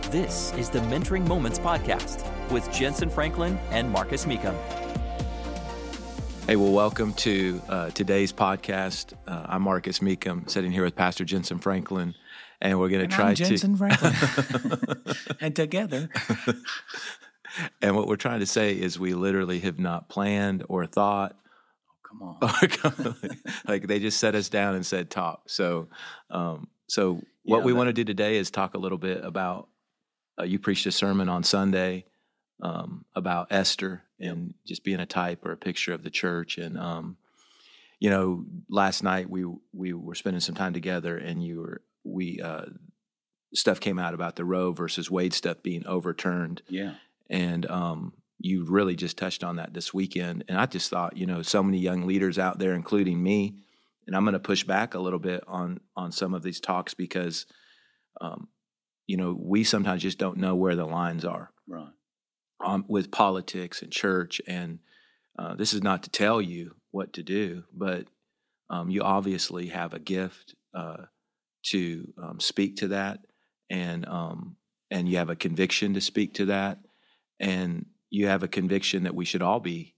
This is the Mentoring Moments Podcast with Jensen Franklin and Marcus Mecum. Hey, well, welcome to today's podcast. I'm Marcus Mecum, sitting here with Pastor Jensen Franklin, and we're going to try Jensen Franklin. And together. And what we're trying to say is we literally have not planned or thought. Come on. Like they just set us down and said talk. So what we want to do today is talk a little bit about, you preached a sermon on Sunday about Esther and just being a type or a picture of the church. And, last night we were spending some time together, and stuff came out about the Roe versus Wade stuff being overturned. Yeah. And you really just touched on that this weekend. And I just thought, so many young leaders out there, including me, and I'm going to push back a little bit on some of these talks because, we sometimes just don't know where the lines are. Right. With politics and church. And this is not to tell you what to do, but you obviously have a gift to speak to that. And you have a conviction to speak to that. And you have a conviction that we should all be,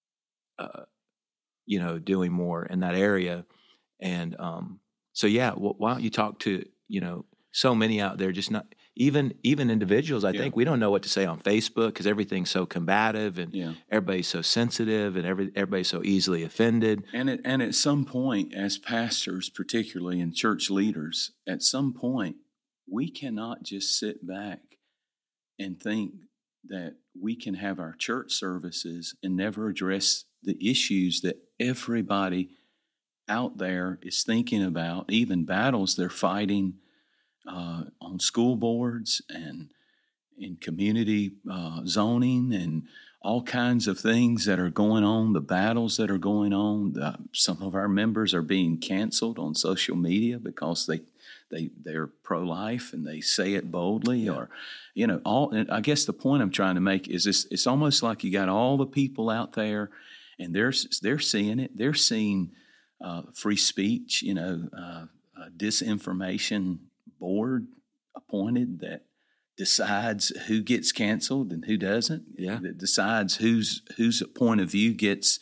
doing more in that area. And why don't you talk to, so many out there, just not even individuals. I think we don't know what to say on Facebook because everything's so combative and everybody's so sensitive and everybody's so easily offended. And at some point, as pastors, particularly and church leaders, at some point, we cannot just sit back and think that we can have our church services and never address the issues that everybody out there is thinking about, even battles they're fighting on school boards and in community zoning and all kinds of things that are going on, the battles that are going on. Some of our members are being canceled on social media because they're pro-life and they say it boldly, or, and I guess the point I'm trying to make is this: it's almost like you got all the people out there and they're seeing it. They're seeing free speech, disinformation board appointed that decides who gets canceled and who doesn't. Yeah. That decides whose point of view gets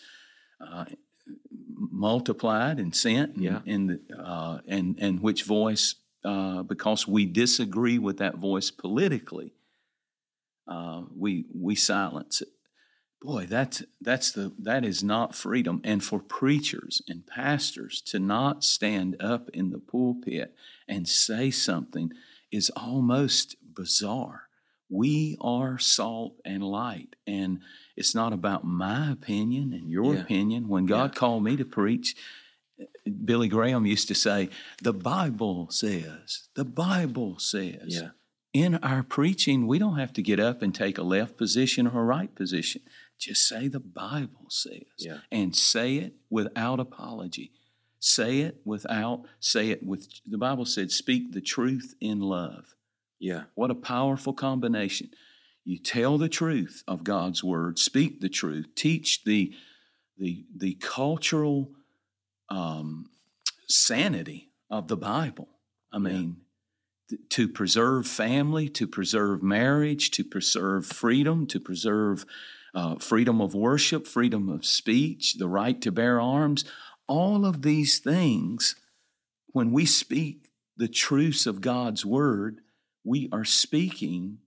multiplied and sent. Yeah. And which voice, because we disagree with that voice politically, we silence it. Boy, that is not freedom. And for preachers and pastors to not stand up in the pulpit and say something is almost bizarre. We are salt and light, and it's not about my opinion and your opinion. When God called me to preach, Billy Graham used to say, the Bible says. Yeah. In our preaching, we don't have to get up and take a left position or a right position. Just say the Bible says, and say it without apology. Say it with, the Bible said, speak the truth in love. Yeah. What a powerful combination. You tell the truth of God's word, speak the truth, teach the cultural sanity of the Bible. I mean, to preserve family, to preserve marriage, to preserve freedom, to preserve freedom of worship, freedom of speech, the right to bear arms. All of these things, when we speak the truths of God's word, we are speaking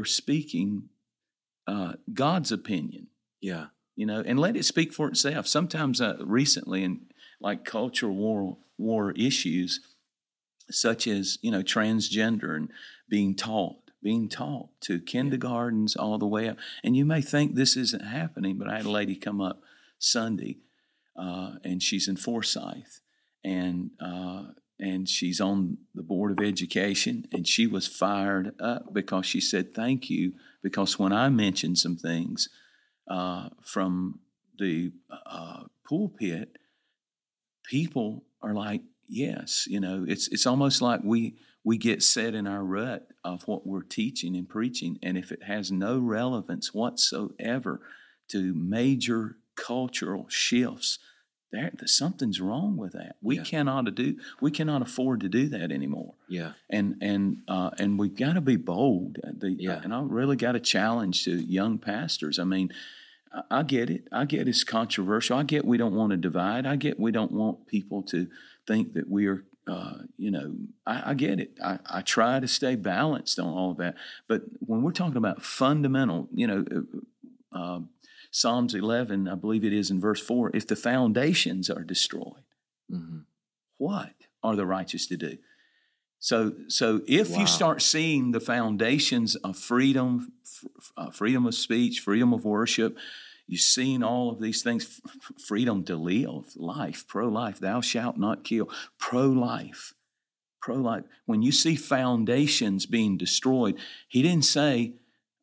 God's opinion. Yeah. And let it speak for itself. Sometimes recently in like cultural war issues, such as, transgender and being taught to kindergartens all the way up. And you may think this isn't happening, but I had a lady come up Sunday, and she's in Forsyth, and she's on the Board of Education, and she was fired up because she said, thank you, because when I mentioned some things from the pulpit, people are like, yes, it's almost like we get set in our rut of what we're teaching and preaching, and if it has no relevance whatsoever to major cultural shifts something's wrong with that. We Yeah. cannot afford to do that anymore. Yeah. And we've got to be bold. Yeah. And I really got a challenge to young pastors. I mean, I get it. I get it's controversial. I get we don't want to divide. I get we don't want people to think that we are, I get it. I try to stay balanced on all of that. But when we're talking about fundamental, Psalms 11, I believe it is in verse 4, if the foundations are destroyed, what are the righteous to do? So if you start seeing the foundations of freedom, freedom of speech, freedom of worship, you've seen all of these things, freedom to live, life, pro-life, thou shalt not kill, pro-life. When you see foundations being destroyed, he didn't say,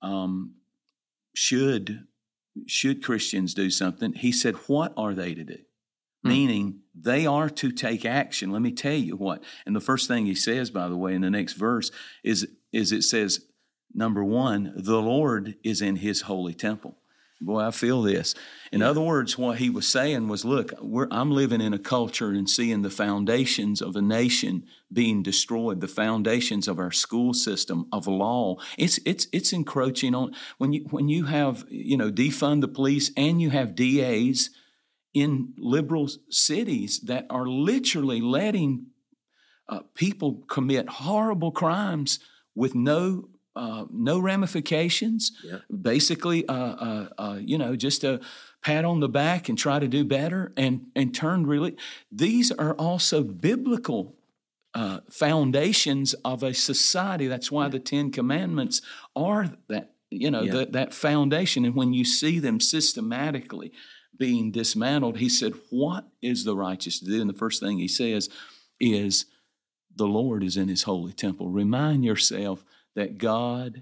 should Christians do something? He said, what are they to do? Meaning they are to take action. Let me tell you what. And the first thing he says, by the way, in the next verse is it says, number one, the Lord is in his holy temple. Boy, I feel this. In other words, what he was saying was, look, I'm living in a culture and seeing the foundations of a nation being destroyed, the foundations of our school system, of law. It's encroaching on, when you have, defund the police and you have DAs in liberal cities that are literally letting people commit horrible crimes with no ramifications. Yeah. Basically, just a pat on the back and try to do better and turn really. These are also biblical foundations of a society. That's why the Ten Commandments are that, that foundation. And when you see them systematically being dismantled, he said, what is the righteous to do? And the first thing he says is, the Lord is in his holy temple. Remind yourself that God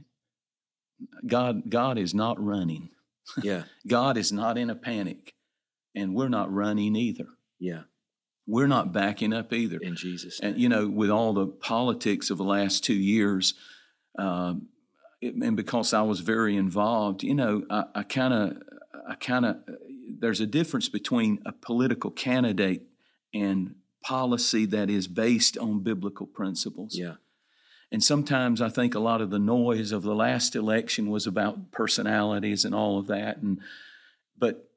is not running. Yeah. God is not in a panic, and we're not running either. Yeah. We're not backing up either. In Jesus' name. And, with all the politics of the last 2 years, and because I was very involved, I kind of, there's a difference between a political candidate and policy that is based on biblical principles. Yeah. And sometimes I think a lot of the noise of the last election was about personalities and all of that. But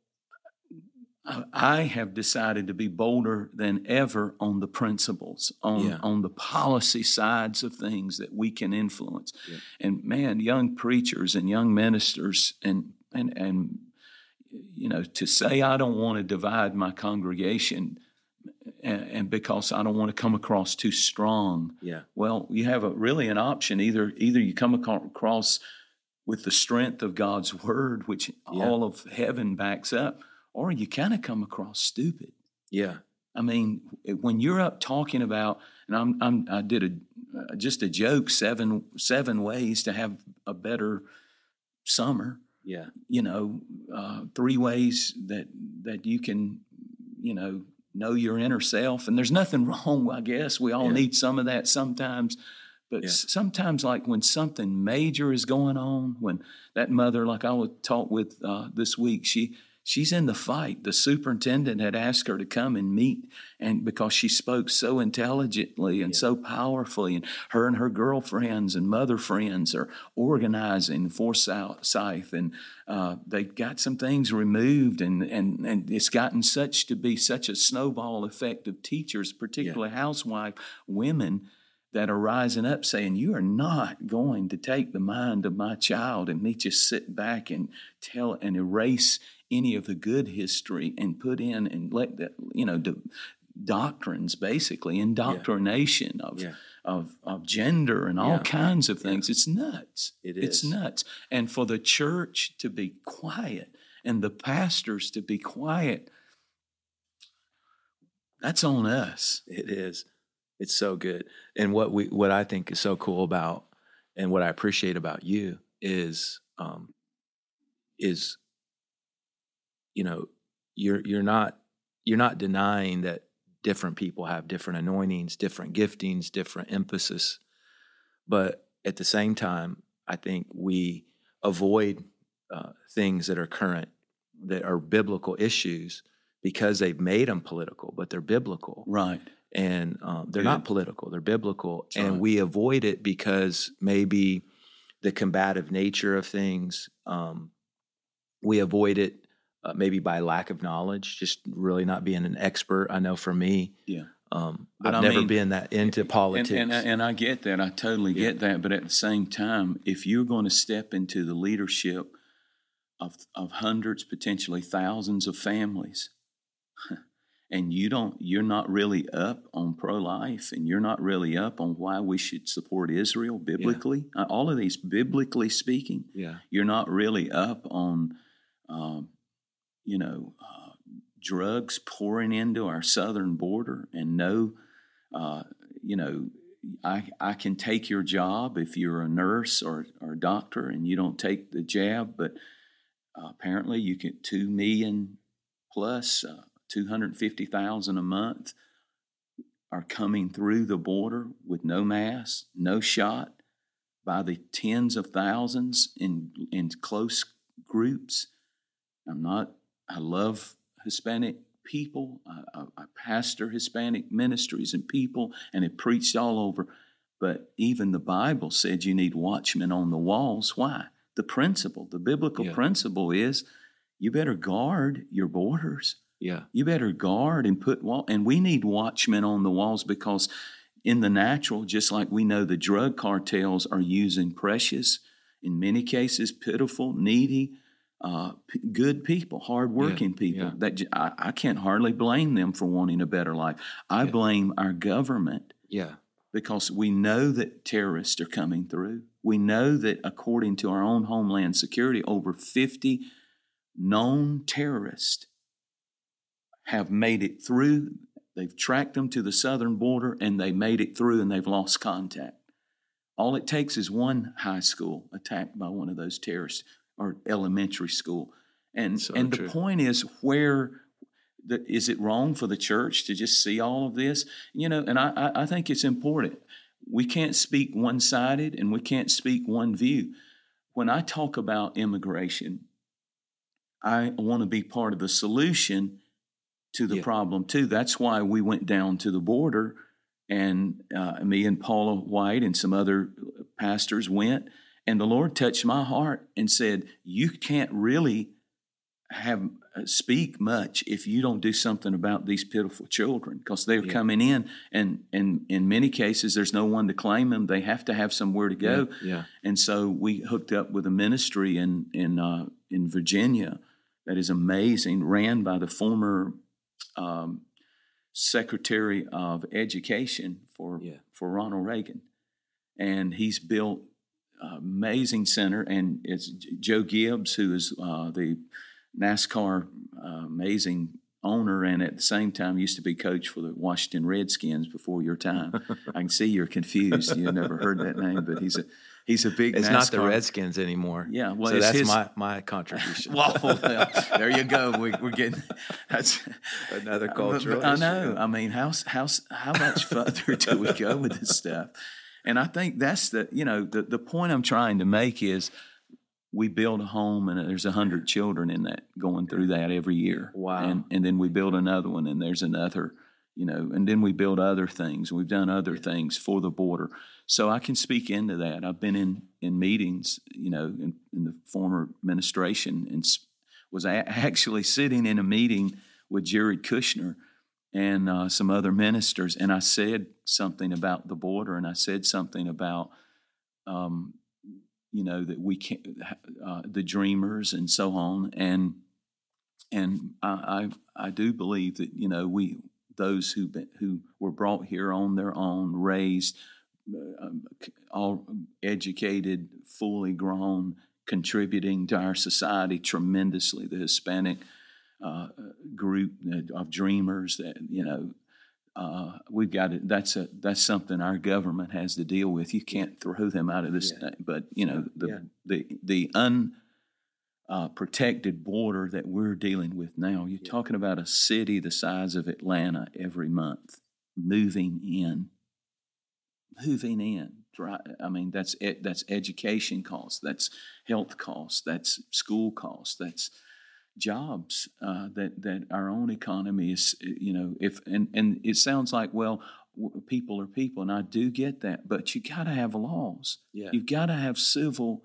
I have decided to be bolder than ever on the principles, on the policy sides of things that we can influence. Yeah. And man, young preachers and young ministers and to say I don't want to divide my congregation and because I don't want to come across too strong. Yeah. Well, you have really an option. Either you come across with the strength of God's word, which all of heaven backs up, or you kind of come across stupid. Yeah. I mean, when you're up talking about, and I did just a joke, seven ways to have a better summer. Yeah. 3 ways that you can, know your inner self. And there's nothing wrong, I guess. We all need some of that sometimes. But sometimes, like when something major is going on, when that mother, like I was taught with this week, she's in the fight. The superintendent had asked her to come and meet, and because she spoke so intelligently and so powerfully, and her girlfriends and mother friends are organizing Forsyth, and they got some things removed, and it's gotten to be such a snowball effect of teachers, particularly housewife women, that are rising up saying, you are not going to take the mind of my child and me just sit back and tell and erase any of the good history and put in and let that, doctrines, basically, indoctrination of gender and all kinds of things. It's nuts. It's nuts. And for the church to be quiet and the pastors to be quiet, that's on us. It is. It's so good. And what I think is so cool about, and what I appreciate about you is you're not denying that different people have different anointings, different giftings, different emphasis. But at the same time, I think we avoid things that are current, that are biblical issues, because they've made them political, but they're biblical. Right. And they're Good. not political, they're biblical. That's and right. we avoid it because maybe the combative nature of things, we avoid it maybe by lack of knowledge, just really not being an expert. I know for me, Yeah. I've never been that into politics. And I get that. I totally get that. But at the same time, if you're going to step into the leadership of hundreds, potentially thousands of families, and you're not really up on pro-life, and you're not really up on why we should support Israel biblically, all of these biblically speaking, you're not really up on, drugs pouring into our southern border, and I can take your job if you're a nurse or a doctor and you don't take the jab, but apparently you get 2 million plus 250,000 a month are coming through the border with no mask, no shot, by the tens of thousands in close groups. I love Hispanic people. I pastor Hispanic ministries and people, and it preached all over. But even the Bible said you need watchmen on the walls. Why? The biblical principle is you better guard your borders. Yeah. You better guard and and we need watchmen on the walls, because in the natural, just like we know the drug cartels are using precious, in many cases pitiful, needy, good people, hardworking people. That I can't hardly blame them for wanting a better life. I blame our government. Yeah. Because we know that terrorists are coming through. We know that according to our own Homeland Security, over 50 known terrorists have made it through. They've tracked them to the southern border, and they made it through, and they've lost contact. All it takes is one high school attacked by one of those terrorists, or elementary school. And the point is, is it wrong for the church to just see all of this? And I think it's important. We can't speak one-sided, and we can't speak one view. When I talk about immigration, I want to be part of the solution to the problem too. That's why we went down to the border, and me and Paula White and some other pastors went, and the Lord touched my heart and said, you can't really speak much if you don't do something about these pitiful children, because they're coming in, and in many cases there's no one to claim them. They have to have somewhere to go. And so we hooked up with a ministry in Virginia that is amazing, ran by the former Secretary of Education for Ronald Reagan, and he's built an amazing center. And it's Joe Gibbs, who is the NASCAR amazing owner, and at the same time used to be coach for the Washington Redskins before your time. I can see you're confused. You've never heard that name, but he's a big It's NASCAR. not the Redskins anymore. Yeah, well, so that's my contribution. well, there you go. We're getting that's another cultural I know. I mean, how much further do we go with this stuff? And I think that's the point I'm trying to make is, we build a home, and there's 100 children in that going through that every year. Wow. And then we build another one, and there's another, and then we build other things. We've done other things for the border. So I can speak into that. I've been in meetings, in the former administration, and was actually sitting in a meeting with Jared Kushner and some other ministers. And I said something about the border, and I said something about, that we can't, the dreamers and so on, and I do believe that those who were brought here on their own, raised, all educated, fully grown, contributing to our society tremendously. The Hispanic group of dreamers that we've got it. That's something our government has to deal with. You can't throw them out of this, but the unprotected border that we're dealing with now. You're talking about a city the size of Atlanta every month moving in. I mean, that's education costs. That's health costs. That's school costs. That's jobs that our own economy is, and it sounds like, well, people are people, and I do get that, but you got to have laws. Yeah. You've got to have civil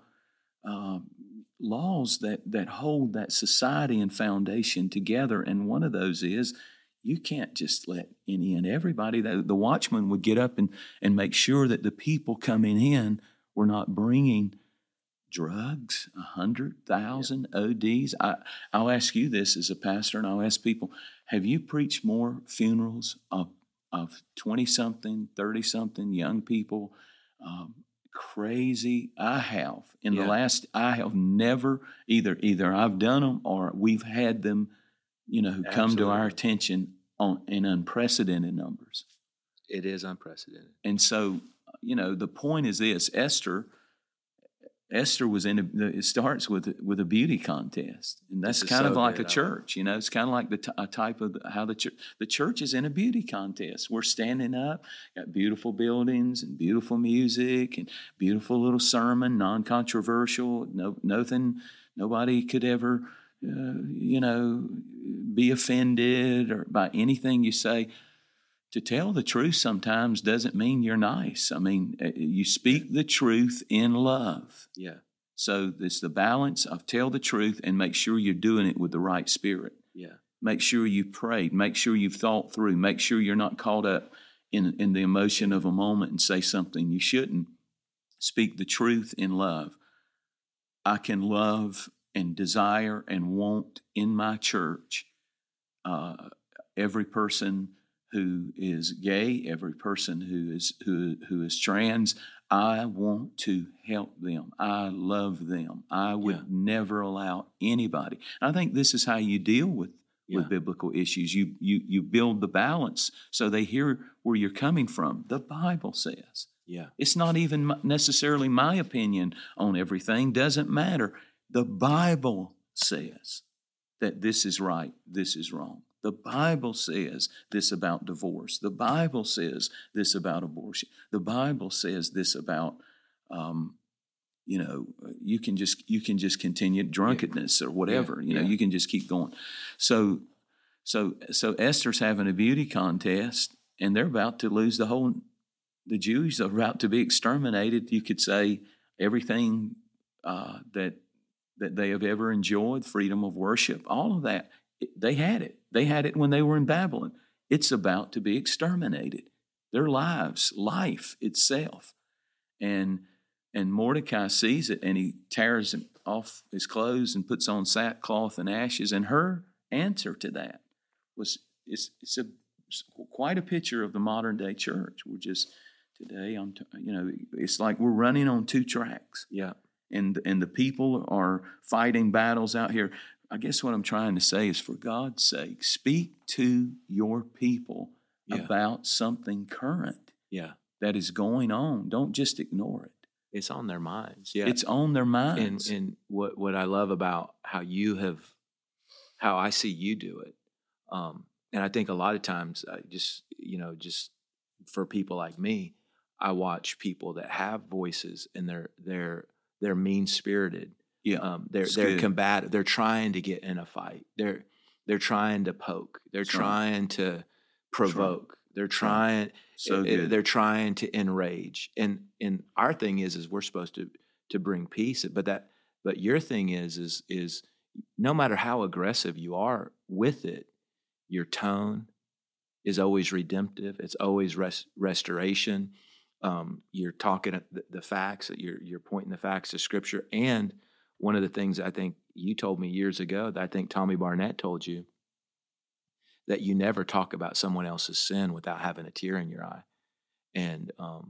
laws that hold that society and foundation together, and one of those is you can't just let any and everybody. The watchman would get up and make sure that the people coming in were not bringing drugs, 100,000 ODs. I'll ask you this as a pastor, and I'll ask people, have you preached more funerals of 20-something, 30-something young people? Crazy. I have. I have never, either I've done them or we've had them, who come to our attention in unprecedented numbers. It is unprecedented. And so, the point is this: Esther was it starts with a beauty contest, and that's kind of like a church. It's kind of like a type of how the church is in a beauty contest. We're standing up, got beautiful buildings and beautiful music and beautiful little sermon, non-controversial, nothing, nobody could ever, be offended or by anything you say. To tell the truth sometimes doesn't mean you're nice. I mean, you speak the truth in love. Yeah. So it's the balance of tell the truth and make sure you're doing it with the right spirit. Yeah. Make sure you prayed. Make sure you've thought through. Make sure you're not caught up in the emotion of a moment and say something you shouldn't. Speak the truth in love. I can love and desire and want in my church every person who is gay, every person who is trans. I want to help them. I love them. I would never allow anybody. I think this is how you deal with biblical issues. You build the balance so they hear where you're coming from. The Bible says. Yeah. It's not even necessarily my opinion on everything. Doesn't matter. The Bible says that this is right, this is wrong. The Bible says this about divorce. The Bible says this about abortion. The Bible says this about, you can just continue drunkenness or whatever. You can just keep going. So Esther's having a beauty contest, and they're about to lose the Jews are about to be exterminated. You could say everything that they have ever enjoyed, freedom of worship, all of that. They had it. They had it when they were in Babylon. It's about to be exterminated. Their life itself. And Mordecai sees it, and he tears off his clothes and puts on sackcloth and ashes. And her answer to that was, it's quite a picture of the modern day church. We're just today, it's like we're running on two tracks. Yeah. And the people are fighting battles out here. I guess what I'm trying to say is, for God's sake, speak to your people about something current that is going on. Don't just ignore it. It's on their minds. Yeah, it's on their minds. And what I love about how I see you do it, and I think a lot of times, just for people like me, I watch people that have voices and they're mean spirited. Yeah, they're combative. They're trying to get in a fight. They're trying to poke. They're trying to provoke. They're trying. They're trying to enrage. And our thing is we're supposed to bring peace. But your thing is no matter how aggressive you are with it, your tone is always redemptive. It's always restoration. You're talking the facts. You're pointing the facts to Scripture. And one of the things I think you told me years ago, that I think Tommy Barnett told you, that you never talk about someone else's sin without having a tear in your eye. And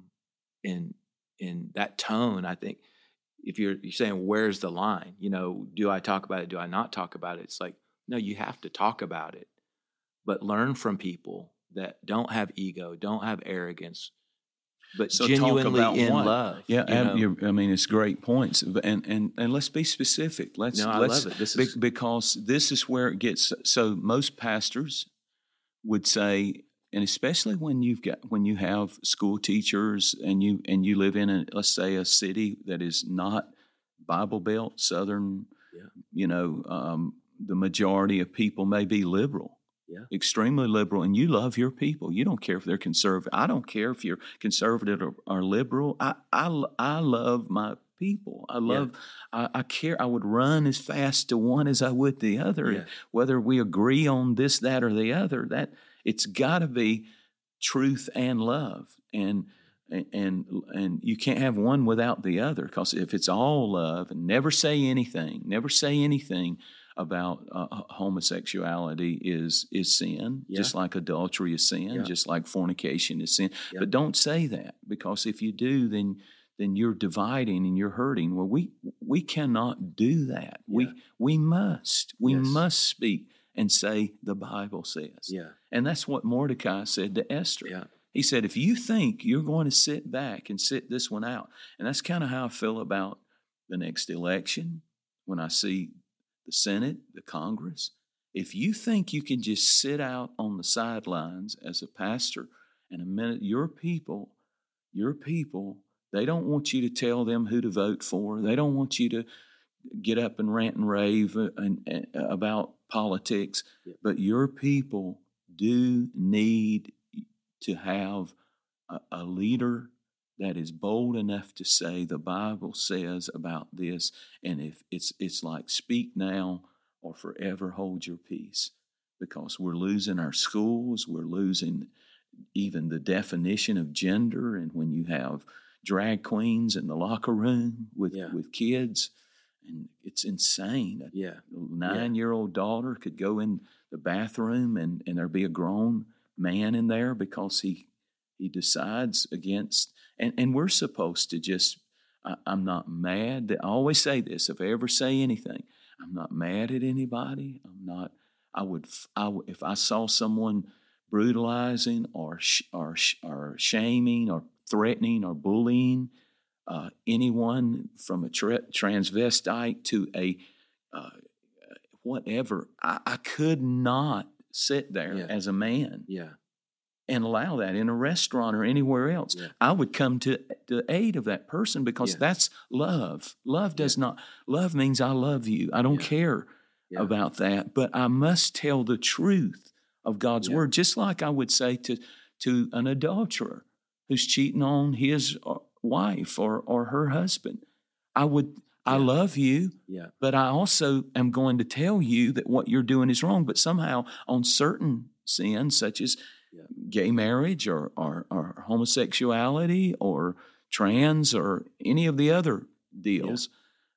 in that tone, I think if you're saying, where's the line? Do I talk about it? Do I not talk about it? It's like, no, you have to talk about it, but learn from people that don't have ego, don't have arrogance, but so genuinely in love. Yeah, I mean, it's great points, and let's be specific. I love it. Because this is where it gets. So most pastors would say, and especially when you have school teachers and you live in let's say a city that is not Bible Belt, Southern, the majority of people may be liberal, extremely liberal, and you love your people. You don't care if they're conservative. I don't care if you're conservative or liberal. I love my people. I care. I would run as fast to one as I would the other. Yeah. Whether we agree on this, that, or the other, that it's got to be truth and love. And you can't have one without the other, because if it's all love and never say anything about homosexuality is sin, just like adultery is sin, just like fornication is sin. But don't say that, because if you do, then you're dividing and you're hurting. Well, we cannot do that. We must speak and say the Bible says. And that's what Mordecai said to Esther. He said, if you think you're going to sit back and sit this one out, and that's kind of how I feel about the next election when I see the Senate, the Congress. If you think you can just sit out on the sidelines as a pastor and a minute, your people, they don't want you to tell them who to vote for. They don't want you to get up and rant and rave about politics. But your people do need to have a leader that is bold enough to say the Bible says about this, and if it's like speak now or forever hold your peace, because we're losing our schools, we're losing even the definition of gender, and when you have drag queens in the locker room with kids, and it's insane. A 9-year-old daughter could go in the bathroom and there'd be a grown man in there because he decides against, and we're supposed to just, I'm not mad. I always say this, if I ever say anything, I'm not mad at anybody. If I saw someone brutalizing or shaming or threatening or bullying anyone from a transvestite to a whatever, I could not sit there as a man and allow that in a restaurant or anywhere else. I would come to the aid of that person, because that's love. Love love means I love you. I don't care about that, but I must tell the truth of God's word, just like I would say to an adulterer who's cheating on his wife or her husband. I love you, but I also am going to tell you that what you're doing is wrong. But somehow on certain sins, such as gay marriage or homosexuality or trans or any of the other deals,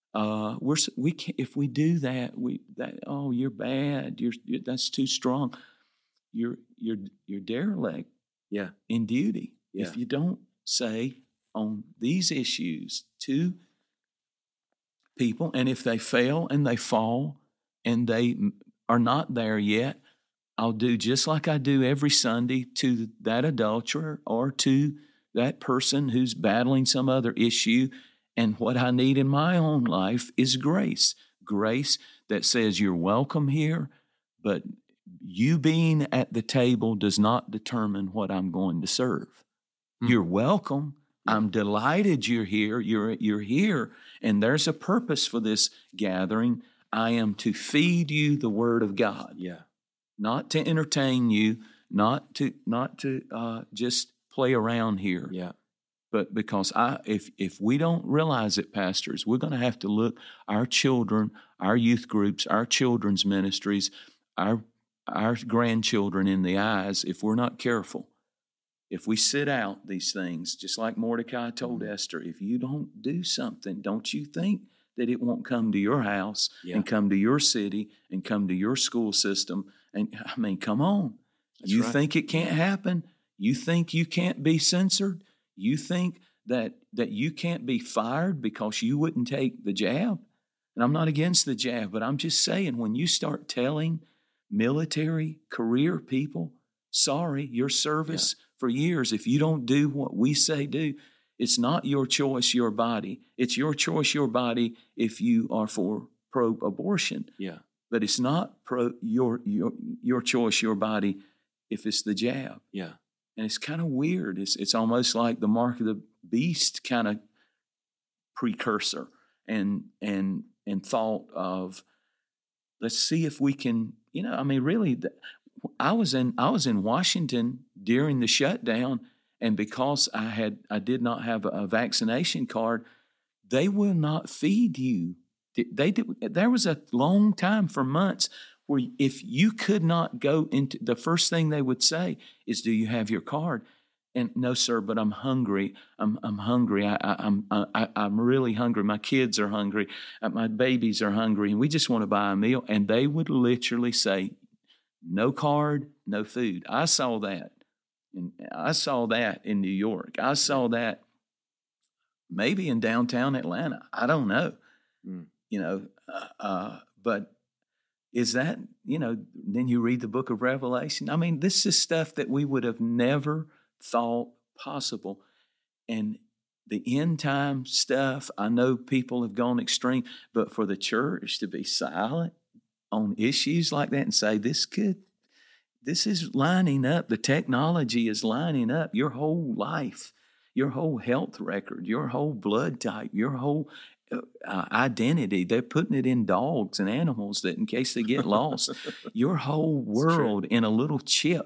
we can, if we do that, you're bad. That's too strong. You're derelict in duty. If you don't say on these issues to people, and if they fail and they fall and they are not there yet, I'll do just like I do every Sunday to that adulterer or to that person who's battling some other issue. And what I need in my own life is grace. Grace that says you're welcome here, but you being at the table does not determine what I'm going to serve. You're welcome. I'm delighted you're here. You're here, and there's a purpose for this gathering. I am to feed you the Word of God. Not to entertain you, not to just play around here. But because if we don't realize it, pastors, we're going to have to look our children, our youth groups, our children's ministries, our grandchildren in the eyes if we're not careful. If we sit out these things, just like Mordecai told Esther, if you don't do something, don't you think that it won't come to your house and come to your city and come to your school system? And I mean, come on. You think it can't happen? You think you can't be censored? You think that you can't be fired because you wouldn't take the jab? And I'm not against the jab, but I'm just saying, when you start telling military career people, sorry, your service for years, if you don't do what we say do, it's not your choice, your body. It's your choice, your body, if you are for pro-abortion. But it's not your choice, your body, if it's the jab. And it's kind of weird. It's almost like the mark of the beast kind of precursor and thought of let's see if we can, I mean, really, I was in Washington during the shutdown, and because I did not have a vaccination card, they will not feed you. There was a long time for months where if you could not go into, the first thing they would say is, "Do you have your card?" And no, sir, but I'm hungry. I'm hungry. I'm really hungry. My kids are hungry. My babies are hungry, and we just want to buy a meal. And they would literally say, "No card, no food." I saw that. And I saw that in New York. I saw that maybe in downtown Atlanta. I don't know. But is that, then you read the book of Revelation. I mean, this is stuff that we would have never thought possible. And the end time stuff, I know people have gone extreme, but for the church to be silent on issues like that and say, this is lining up, the technology is lining up, your whole life, your whole health record, your whole blood type, your whole identity. They're putting it in dogs and animals that in case they get lost, your whole world in a little chip.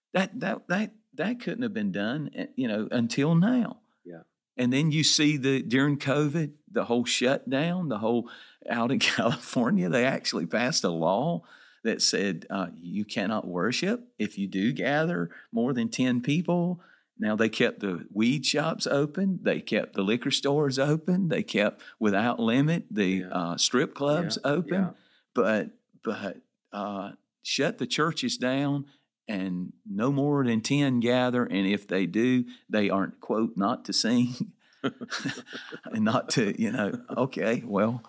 That couldn't have been done, until now. Yeah. And then you see during COVID, the whole shutdown, out in California, they actually passed a law that said you cannot worship if you do gather more than 10 people. Now, they kept the weed shops open. They kept the liquor stores open. They kept, without limit, the strip clubs open. Yeah. But shut the churches down, and no more than 10 gather. And if they do, they aren't, quote, not to sing. And not to, okay, well,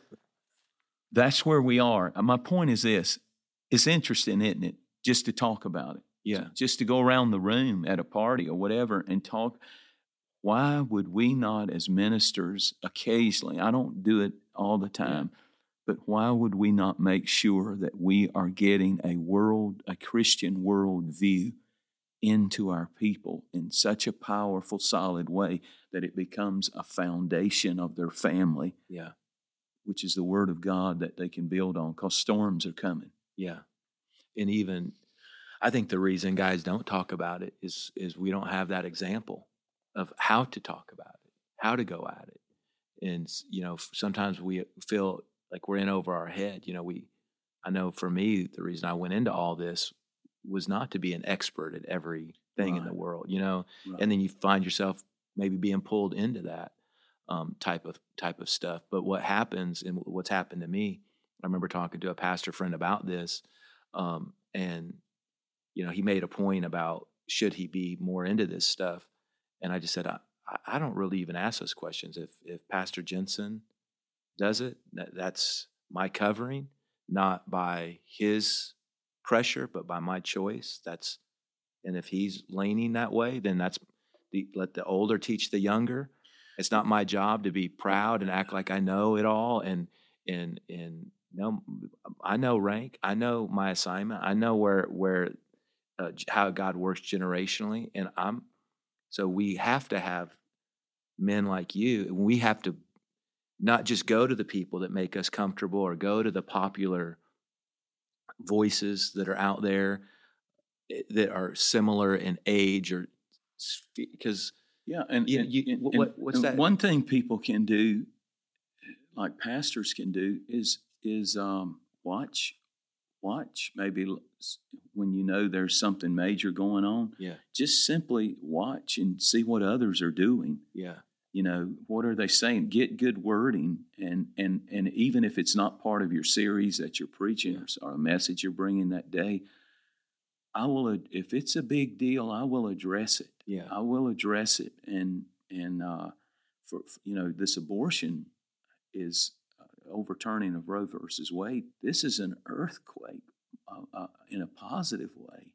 that's where we are. My point is this. It's interesting, isn't it, just to talk about it? Yeah. Just to go around the room at a party or whatever and talk. Why would we not, as ministers, occasionally, I don't do it all the time, but why would we not make sure that we are getting a Christian worldview into our people in such a powerful, solid way that it becomes a foundation of their family, which is the Word of God that they can build on, because storms are coming. Yeah. And even, I think the reason guys don't talk about it is we don't have that example of how to talk about it, how to go at it. And, sometimes we feel like we're in over our head. I know for me, the reason I went into all this was not to be an expert at everything in the world, and then you find yourself maybe being pulled into that type of stuff. But what happens, and what's happened to me, I remember talking to a pastor friend about this, and he made a point about should he be more into this stuff, and I just said I don't really even ask those questions. If Pastor Jensen does it, that's my covering, not by his pressure, but by my choice. And if he's leaning that way, then let the older teach the younger. It's not my job to be proud and act like I know it all. And no, I know rank. I know my assignment. I know where how God works generationally, and so we have to have men like you. We have to not just go to the people that make us comfortable or go to the popular voices that are out there that are similar in age, or because what's that? One thing people can do, like pastors can do, is watch maybe when there's something major going on. Yeah. Just simply watch and see what others are doing. Yeah. What are they saying? Get good wording, and even if it's not part of your series that you're preaching or a message you're bringing that day, if it's a big deal, I will address it. Yeah. I will address it, and for this abortion is overturning of Roe versus Wade. This is an earthquake in a positive way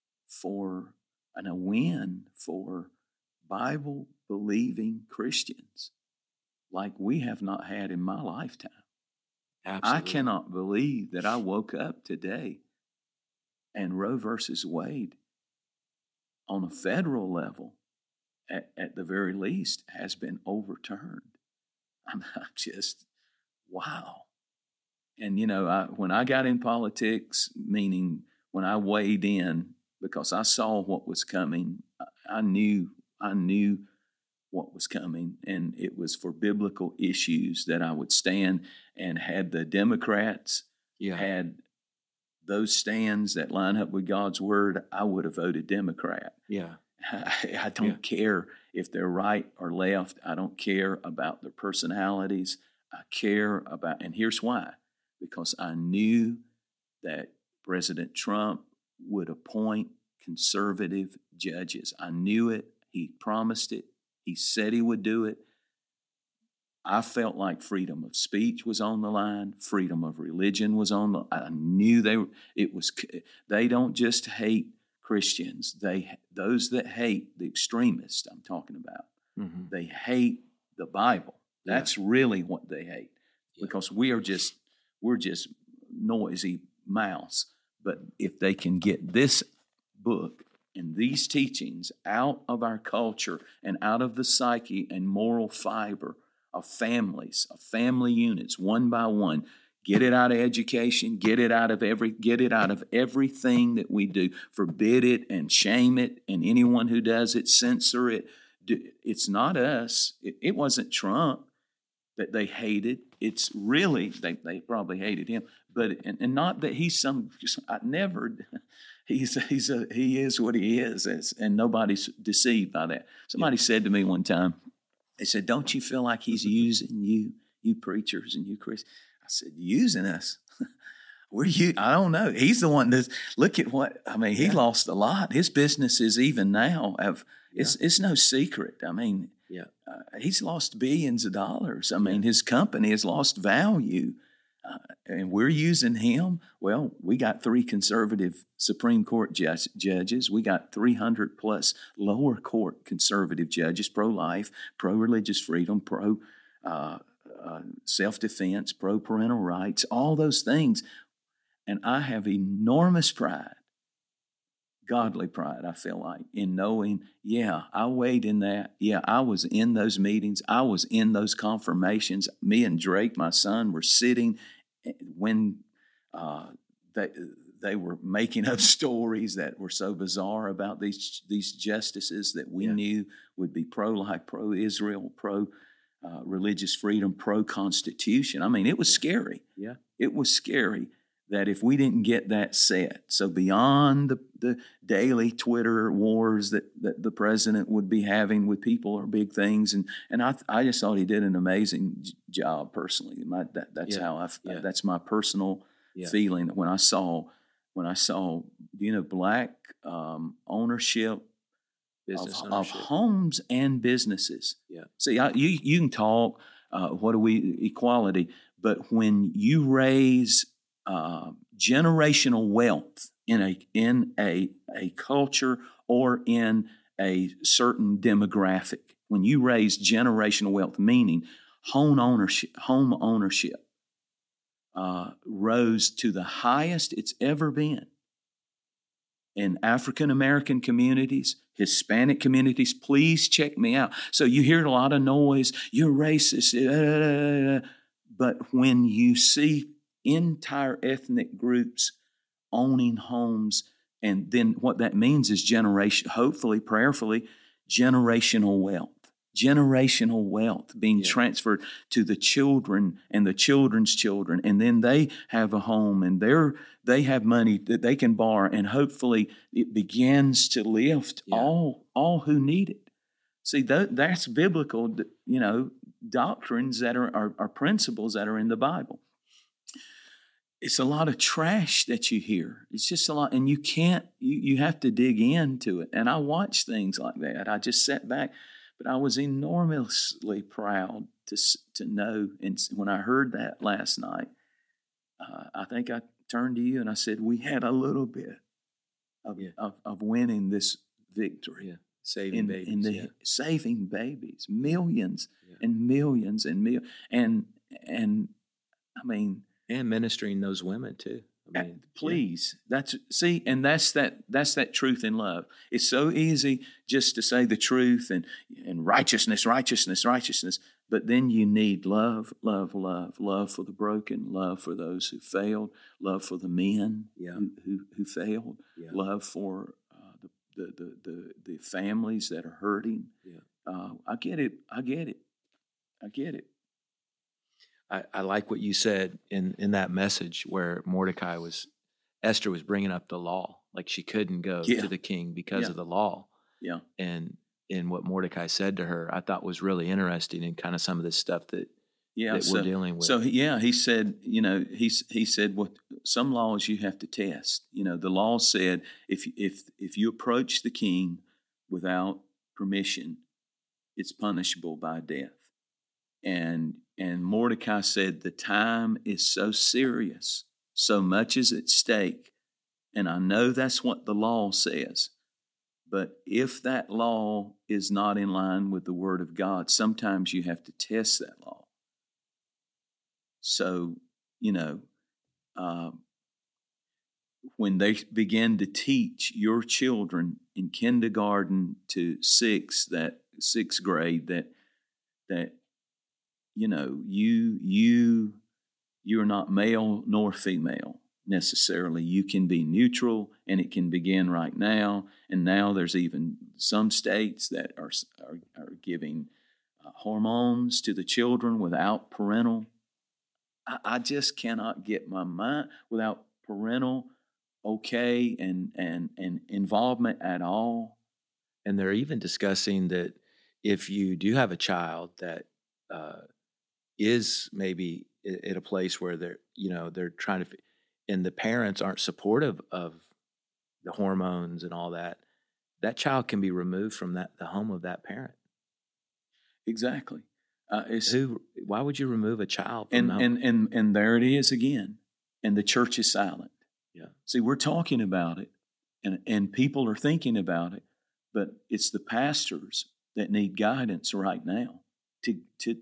and a win for Bible-believing Christians like we have not had in my lifetime. Absolutely. I cannot believe that I woke up today and Roe versus Wade on a federal level, at the very least, has been overturned. I'm just, wow. And, when I got in politics, meaning when I weighed in, because I saw what was coming, I knew what was coming, and it was for biblical issues that I would stand. And had the Democrats had those stands that line up with God's word, I would have voted Democrat. Yeah. I don't care if they're right or left. I don't care about their personalities. I care about, and here's why, because I knew that President Trump would appoint conservative judges. I knew it. He promised it. He said he would do it. I felt like freedom of speech was on the line. Freedom of religion was on the. I knew they don't just hate Christians. Those that hate the extremists I'm talking about. Mm-hmm. They hate the Bible. That's really what they hate, because we're just noisy mouths. But if they can get this book and these teachings out of our culture and out of the psyche and moral fiber of families, of family units, one by one, get it out of education, get it out of everything that we do, forbid it and shame it, and anyone who does it, censor it. It's not us. It wasn't Trump that they hated. It's really, they probably hated him, but and not that he's he is what he is, and nobody's deceived by that. Somebody said to me one time, they said, "Don't you feel like he's using you preachers and you Christians?" I said, "Using us? I don't know. He's the one that's, look at what, he lost a lot. His businesses even now it's no secret. He's lost billions of dollars. His company has lost value. And we're using him. Well, we got 3 conservative Supreme Court judges. We got 300 plus lower court conservative judges, pro-life, pro-religious freedom, self-defense, pro-parental rights, all those things. And I have enormous pride, godly pride, I feel like, in knowing, I weighed in that. I was in those meetings. I was in those confirmations. Me and Drake, my son, were sitting when they were making up stories that were so bizarre about these justices that we knew would be pro-life, pro-Israel, pro-religious freedom, pro-Constitution. It was scary. Yeah. It was scary that if we didn't get that set, so beyond the daily Twitter wars that the president would be having with people or big things, and I just thought he did an amazing job personally. That's how that's my personal feeling when I saw black ownership of homes and businesses. Yeah. See, you can talk equality, but when you raise generational wealth in a culture or in a certain demographic, when you raise generational wealth, meaning home ownership rose to the highest it's ever been in African American communities, Hispanic communities. Please check me out. So you hear a lot of noise, you're racist, but when you see entire ethnic groups owning homes, and then what that means is hopefully, prayerfully, generational wealth being transferred to the children and the children's children, and then they have a home and they have money that they can borrow, and hopefully it begins to lift all who need it. See, that's biblical, doctrines that are principles that are in the Bible. It's a lot of trash that you hear. It's just a lot, and you have to dig into it. And I watch things like that. I just sat back, but I was enormously proud to know. And when I heard that last night, I think I turned to you and I said, we had a little bit of winning this victory. Yeah. Saving babies. Saving babies, millions and millions and millions. And ministering those women too. Please, that's that truth in love. It's so easy just to say the truth and righteousness. But then you need love, love, love, love for the broken, love for those who failed, love for the men who failed, love for the families that are hurting. I get it. I like what you said in that message where Esther was bringing up the law, like she couldn't go to the king because of the law. Yeah. And what Mordecai said to her, I thought was really interesting, in kind of some of this stuff that we're dealing with. So he said, he said, what some laws you have to test. The law said if you approach the king without permission, it's punishable by death. And Mordecai said, the time is so serious, so much is at stake, and I know that's what the law says. But if that law is not in line with the Word of God, sometimes you have to test that law. So, when they begin to teach your children in kindergarten to sixth grade that you're not male nor female necessarily. You can be neutral, and it can begin right now. And now there's even some states that are giving hormones to the children without parental. I just cannot get my mind without parental okay and involvement at all. And they're even discussing that if you do have a child that is maybe at a place where they're trying to, and the parents aren't supportive of the hormones and all that, that child can be removed from the home of that parent. Exactly. Why would you remove a child from and there it is again, and the church is silent. Yeah. See, we're talking about it, and people are thinking about it, but it's the pastors that need guidance right now to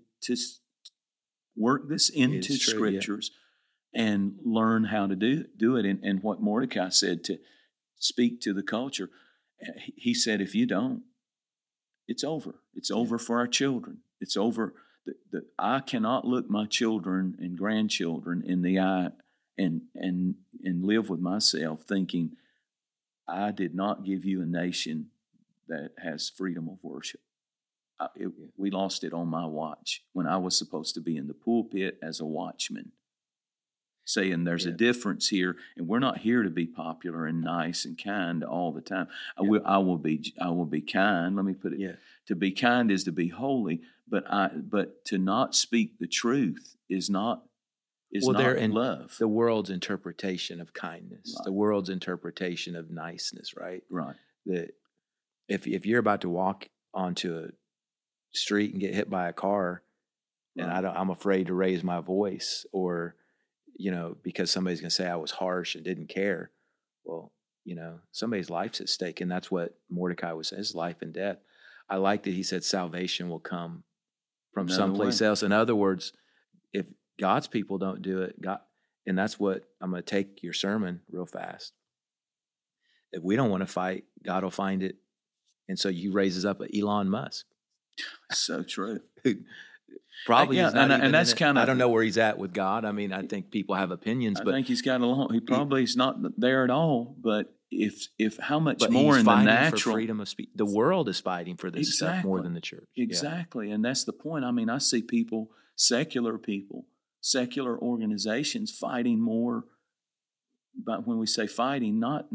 work this into Scriptures and learn how to do it. And what Mordecai said, to speak to the culture, he said, if you don't, it's over. It's over for our children. It's over. I cannot look my children and grandchildren in the eye and live with myself thinking, I did not give you a nation that has freedom of worship. We lost it on my watch when I was supposed to be in the pulpit as a watchman, saying there's a difference here, and we're not here to be popular and nice and kind all the time. I will be kind. Let me put it. To be kind is to be holy, but to not speak the truth is not love. The world's interpretation of kindness, the world's interpretation of niceness, right? Right. That if you're about to walk onto a street and get hit by a car, and I'm afraid to raise my voice, or because somebody's going to say I was harsh and didn't care. Well, somebody's life's at stake, and that's what Mordecai was saying, his life and death. I like that he said salvation will come from someplace else. In other words, if God's people don't do it, and that's what I'm going to take your sermon real fast. If we don't want to fight, God will find it. And so he raises up Elon Musk. So true. Probably, and that's kind of. I don't know where he's at with God. I mean, I think people have opinions, but I think he's got a long. He probably is not there at all. But if how much but more he's in the fighting natural for freedom of speech, the world is fighting for this stuff more than the church. Exactly, and that's the point. I mean, I see secular organizations fighting more. But when we say fighting, not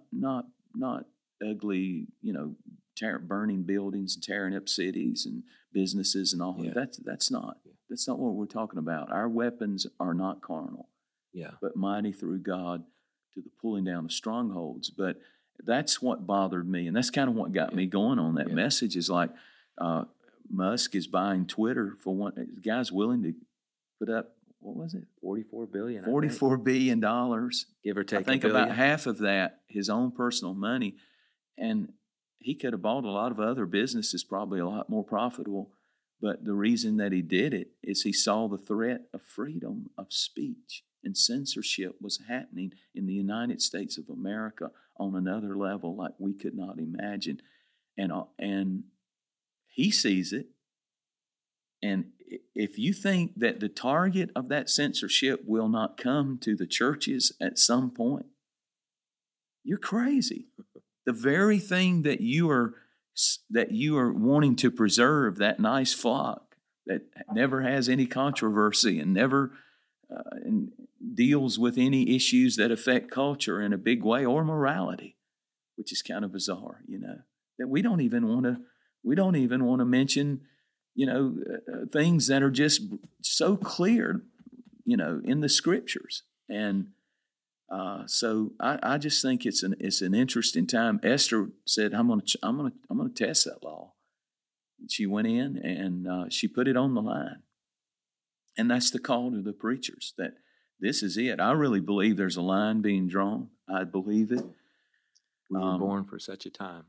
ugly, burning buildings and tearing up cities and businesses and all that. That's not what we're talking about. Our weapons are not carnal, but mighty through God to the pulling down of strongholds. But that's what bothered me, and that's kind of what got me going on that message. Is like Musk is buying Twitter for one. The guy's willing to put up, what was it? $44 billion. $44 billion, give or take. I think about half of that his own personal money, and he could have bought a lot of other businesses, probably a lot more profitable. But the reason that he did it is he saw the threat of freedom of speech, and censorship was happening in the United States of America on another level like we could not imagine. And he sees it, And if you think that the target of that censorship will not come to the churches at some point, you're crazy. The very thing that you are wanting to preserve, that nice flock that never has any controversy and never and deals with any issues that affect culture in a big way or morality, which is kind of bizarre, that we don't even want to mention, things that are just so clear, in the scriptures. And so I just think it's an interesting time. Esther said, I'm gonna test that law. And she went in and she put it on the line. And that's the call to the preachers, that this is it. I really believe there's a line being drawn. I believe it. We were born for such a time.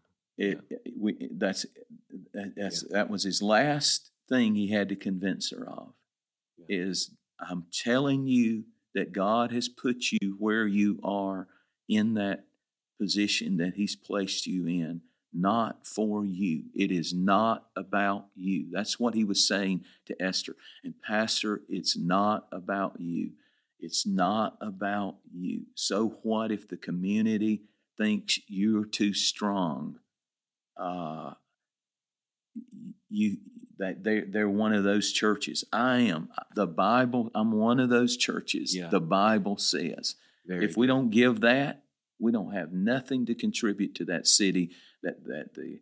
That was his last thing he had to convince her of. Is I'm telling you that God has put you where you are in that position that He's placed you in, not for you. It is not about you. That's what he was saying to Esther. And Pastor, it's not about you. It's not about you. So what if the community thinks you're too strong? They're one of those churches. I am. The Bible, I'm one of those churches. Yeah. The Bible says. If we don't give that, we don't have nothing to contribute to that city. That the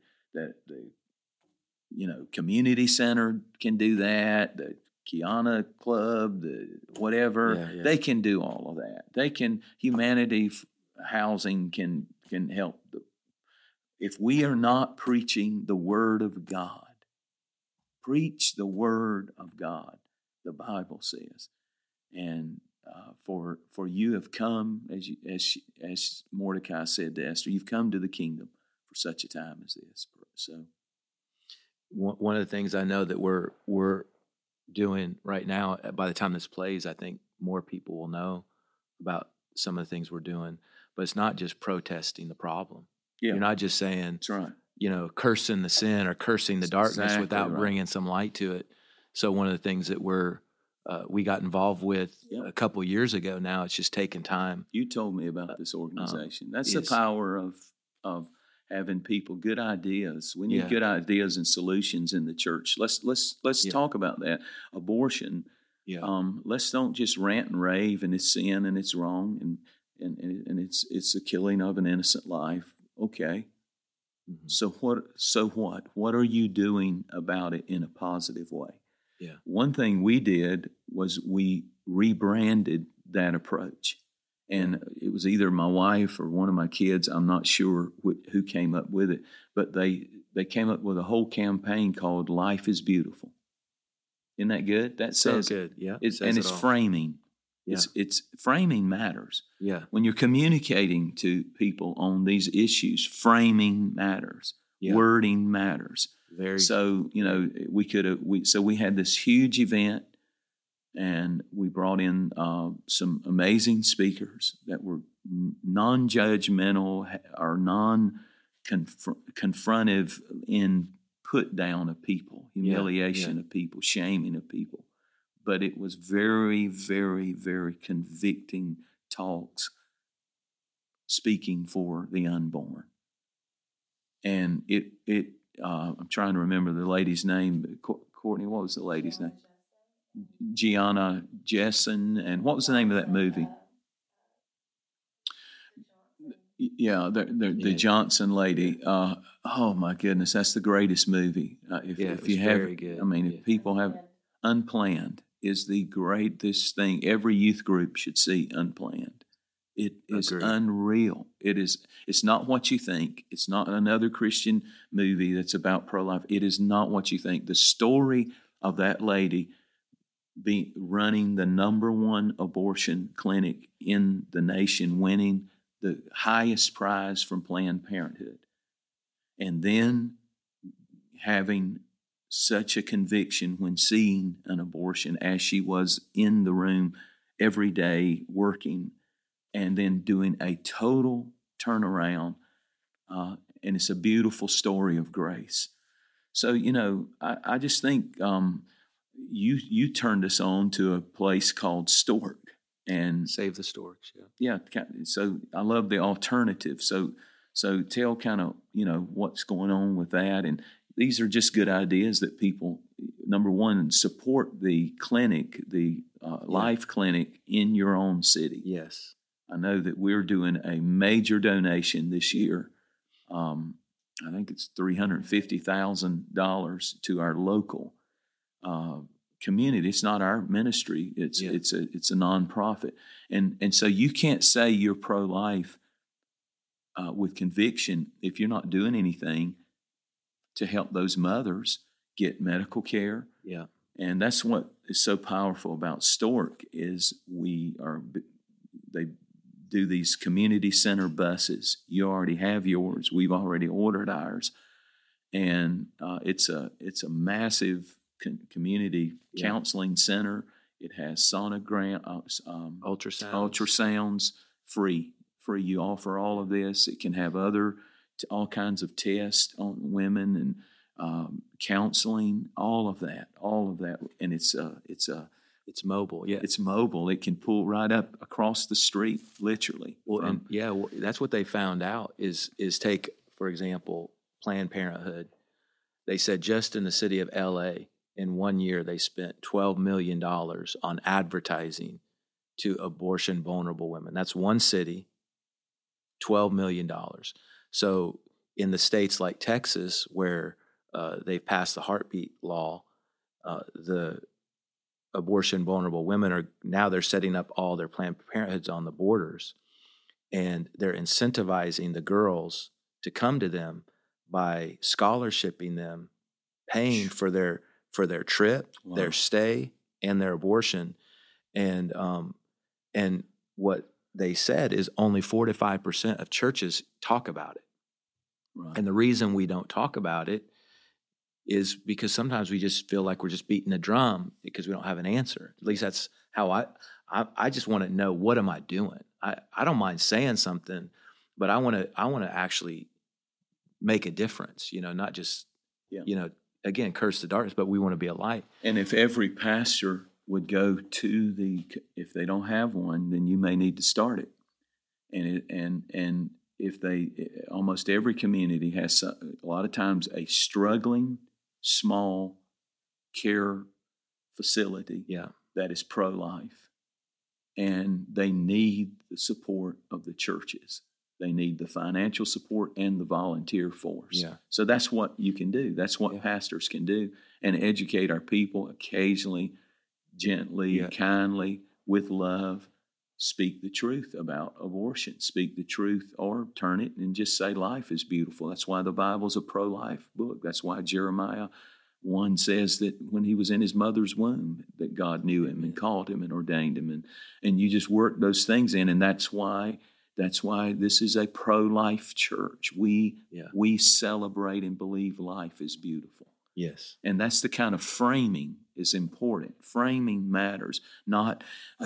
community center can do that. The Kiana Club, the whatever, they can do all of that. They can. Humanity Housing can help. If we are not preaching the Word of God, preach the Word of God, the Bible says. And for you have come, as Mordecai said to Esther, you've come to the kingdom for such a time as this. So, one of the things I know that we're doing right now, by the time this plays, I think more people will know about some of the things we're doing. But it's not just protesting the problem. Yeah. You're not just saying, that's right, cursing the sin or cursing the darkness without bringing some light to it. So one of the things that we got involved with a couple years ago now, it's just taking time. You told me about this organization. That's the power of having people, good ideas. We need good ideas and solutions in the church. Let's talk about that. Abortion. Yeah. Let's don't just rant and rave and it's sin and it's wrong and it's the killing of an innocent life. Okay. Mm-hmm. So what? What are you doing about it in a positive way? Yeah. One thing we did was we rebranded that approach. And it was either my wife or one of my kids, I'm not sure who came up with it, but they came up with a whole campaign called Life is Beautiful. Isn't that good? That says so good. Yeah. It's framing. Yeah. It's framing matters. Yeah. When you're communicating to people on these issues, framing matters. Yeah. Wording matters. So, we had this huge event and we brought in some amazing speakers that were non-judgmental or non-confrontive in put down of people, humiliation of people, shaming of people. But it was very, very, very convicting talks speaking for the unborn. And I'm trying to remember the lady's name. Courtney, what was the lady's name? Gianna Jessen. And what was the name of that movie? Yeah, the Johnson lady. Oh my goodness, that's the greatest movie. If you have, very good. I mean, if people have Unplanned is the greatest thing. Every youth group should see Unplanned. It is unreal. It's not what you think. It's not another Christian movie that's about pro-life. It is not what you think. The story of that lady running the #1 abortion clinic in the nation, winning the highest prize from Planned Parenthood, and then having such a conviction when seeing an abortion as she was in the room every day working, and then doing a total turnaround. And it's a beautiful story of grace. So, I just think you turned us on to a place called Stork, and Save the Storks. Yeah. yeah, so I love the alternative. So tell kind of what's going on with that, and these are just good ideas that people, number one, support the clinic, the Life Clinic in your own city. Yes. I know that we're doing a major donation this year. I think it's $350,000 to our local community. It's not our ministry. It's a nonprofit, and so you can't say you're pro-life with conviction if you're not doing anything to help those mothers get medical care. Yeah. And that's what is so powerful about Stork is they do these community center buses. You already have yours. We've already ordered ours, and it's a massive community counseling center. It has sonogram, ultrasounds, free. You offer all of this. It can have all kinds of tests on women and counseling, all of that, and it's mobile. Yeah, it's mobile. It can pull right up across the street, literally. Well, that's what they found out is take, for example, Planned Parenthood. They said just in the city of L.A. in 1 year they spent $12 million on advertising to abortion vulnerable women. That's one city, $12 million. So in the states like Texas, where they've passed the heartbeat law, the abortion vulnerable women they're setting up all their Planned Parenthoods on the borders, and they're incentivizing the girls to come to them by scholarshiping them, paying for their trip, their stay, and their abortion, and what they said is only 4 to 5% of churches talk about it. Right. And the reason we don't talk about it is because sometimes we just feel like we're just beating a drum because we don't have an answer. At least that's how I just want to know, what am I doing? I don't mind saying something, but I want to actually make a difference, not just, again, curse the darkness, but we want to be a light. And if every pastor would go to if they don't have one, then you may need to start it. And if almost every community has a lot of times a struggling small care facility that is pro-life, and they need the support of the churches. They need the financial support and the volunteer force. Yeah. So that's what you can do. That's what pastors can do, and educate our people occasionally, gently, kindly, with love. Speak the truth about abortion. Speak the truth, or turn it and just say life is beautiful. That's why the Bible's a pro-life book. That's why Jeremiah 1 says that when he was in his mother's womb, that God knew him and called him and ordained him. And you just work those things in, and that's why this is a pro-life church. We celebrate and believe life is beautiful. Yes. And that's the kind of framing is important. Framing matters, not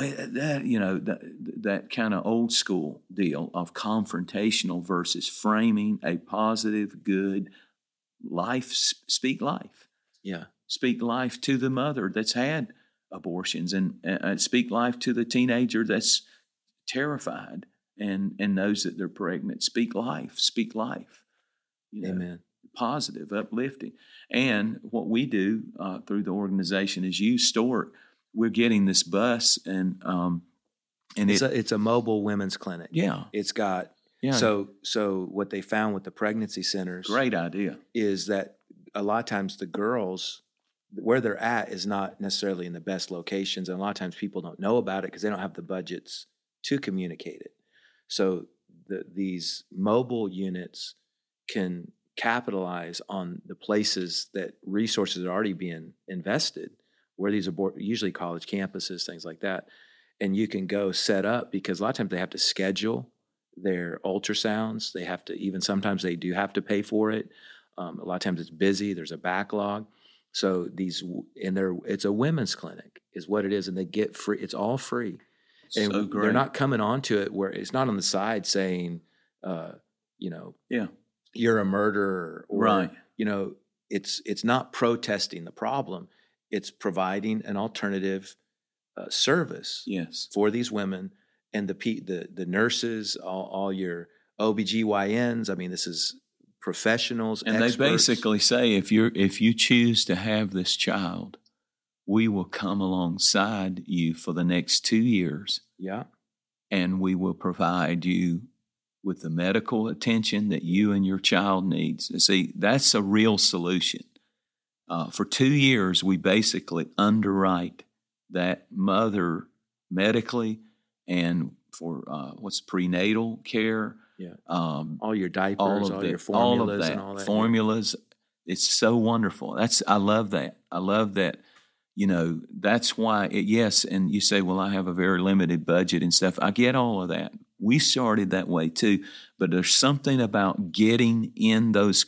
that kind of old school deal of confrontational versus framing a positive, good life. Speak life. Yeah. Speak life to the mother that's had abortions, and speak life to the teenager that's terrified and knows that they're pregnant. Speak life. Speak life. Amen. Positive, uplifting. And what we do through the organization is use Stork. We're getting this bus, and it's a mobile women's clinic. Yeah, it's got so what they found with the pregnancy centers, great idea, is that a lot of times the girls where they're at is not necessarily in the best locations, and a lot of times people don't know about it because they don't have the budgets to communicate it. So these mobile units can capitalize on the places that resources are already being invested, where these are usually college campuses, things like that. And you can go set up, because a lot of times they have to schedule their ultrasounds. They have to, sometimes they do have to pay for it. A lot of times it's busy. There's a backlog. So it's a women's clinic is what it is. And they get free. It's all free. And so great. They're not coming onto it where it's not on the side saying, you're a murderer, or, right. It's not protesting the problem. it's providing an alternative service Yes. for these women and the nurses, all your OBGYNs. I mean, this is professionals, And experts. they basically say, if you choose to have this child, we will come alongside you for the next 2 years, Yeah. and we will provide you with the medical attention that you and your child needs. See, that's a real solution. For 2 years, we basically underwrite that mother medically and for what's prenatal care. Yeah. All your diapers, all your formulas, all of that, and all that. formulas. It's so wonderful. I love that. I love that. You know, that's why. Yes, and you say, well, I have a very limited budget and stuff. I get all of that. We started that way too, but there's something about getting into those.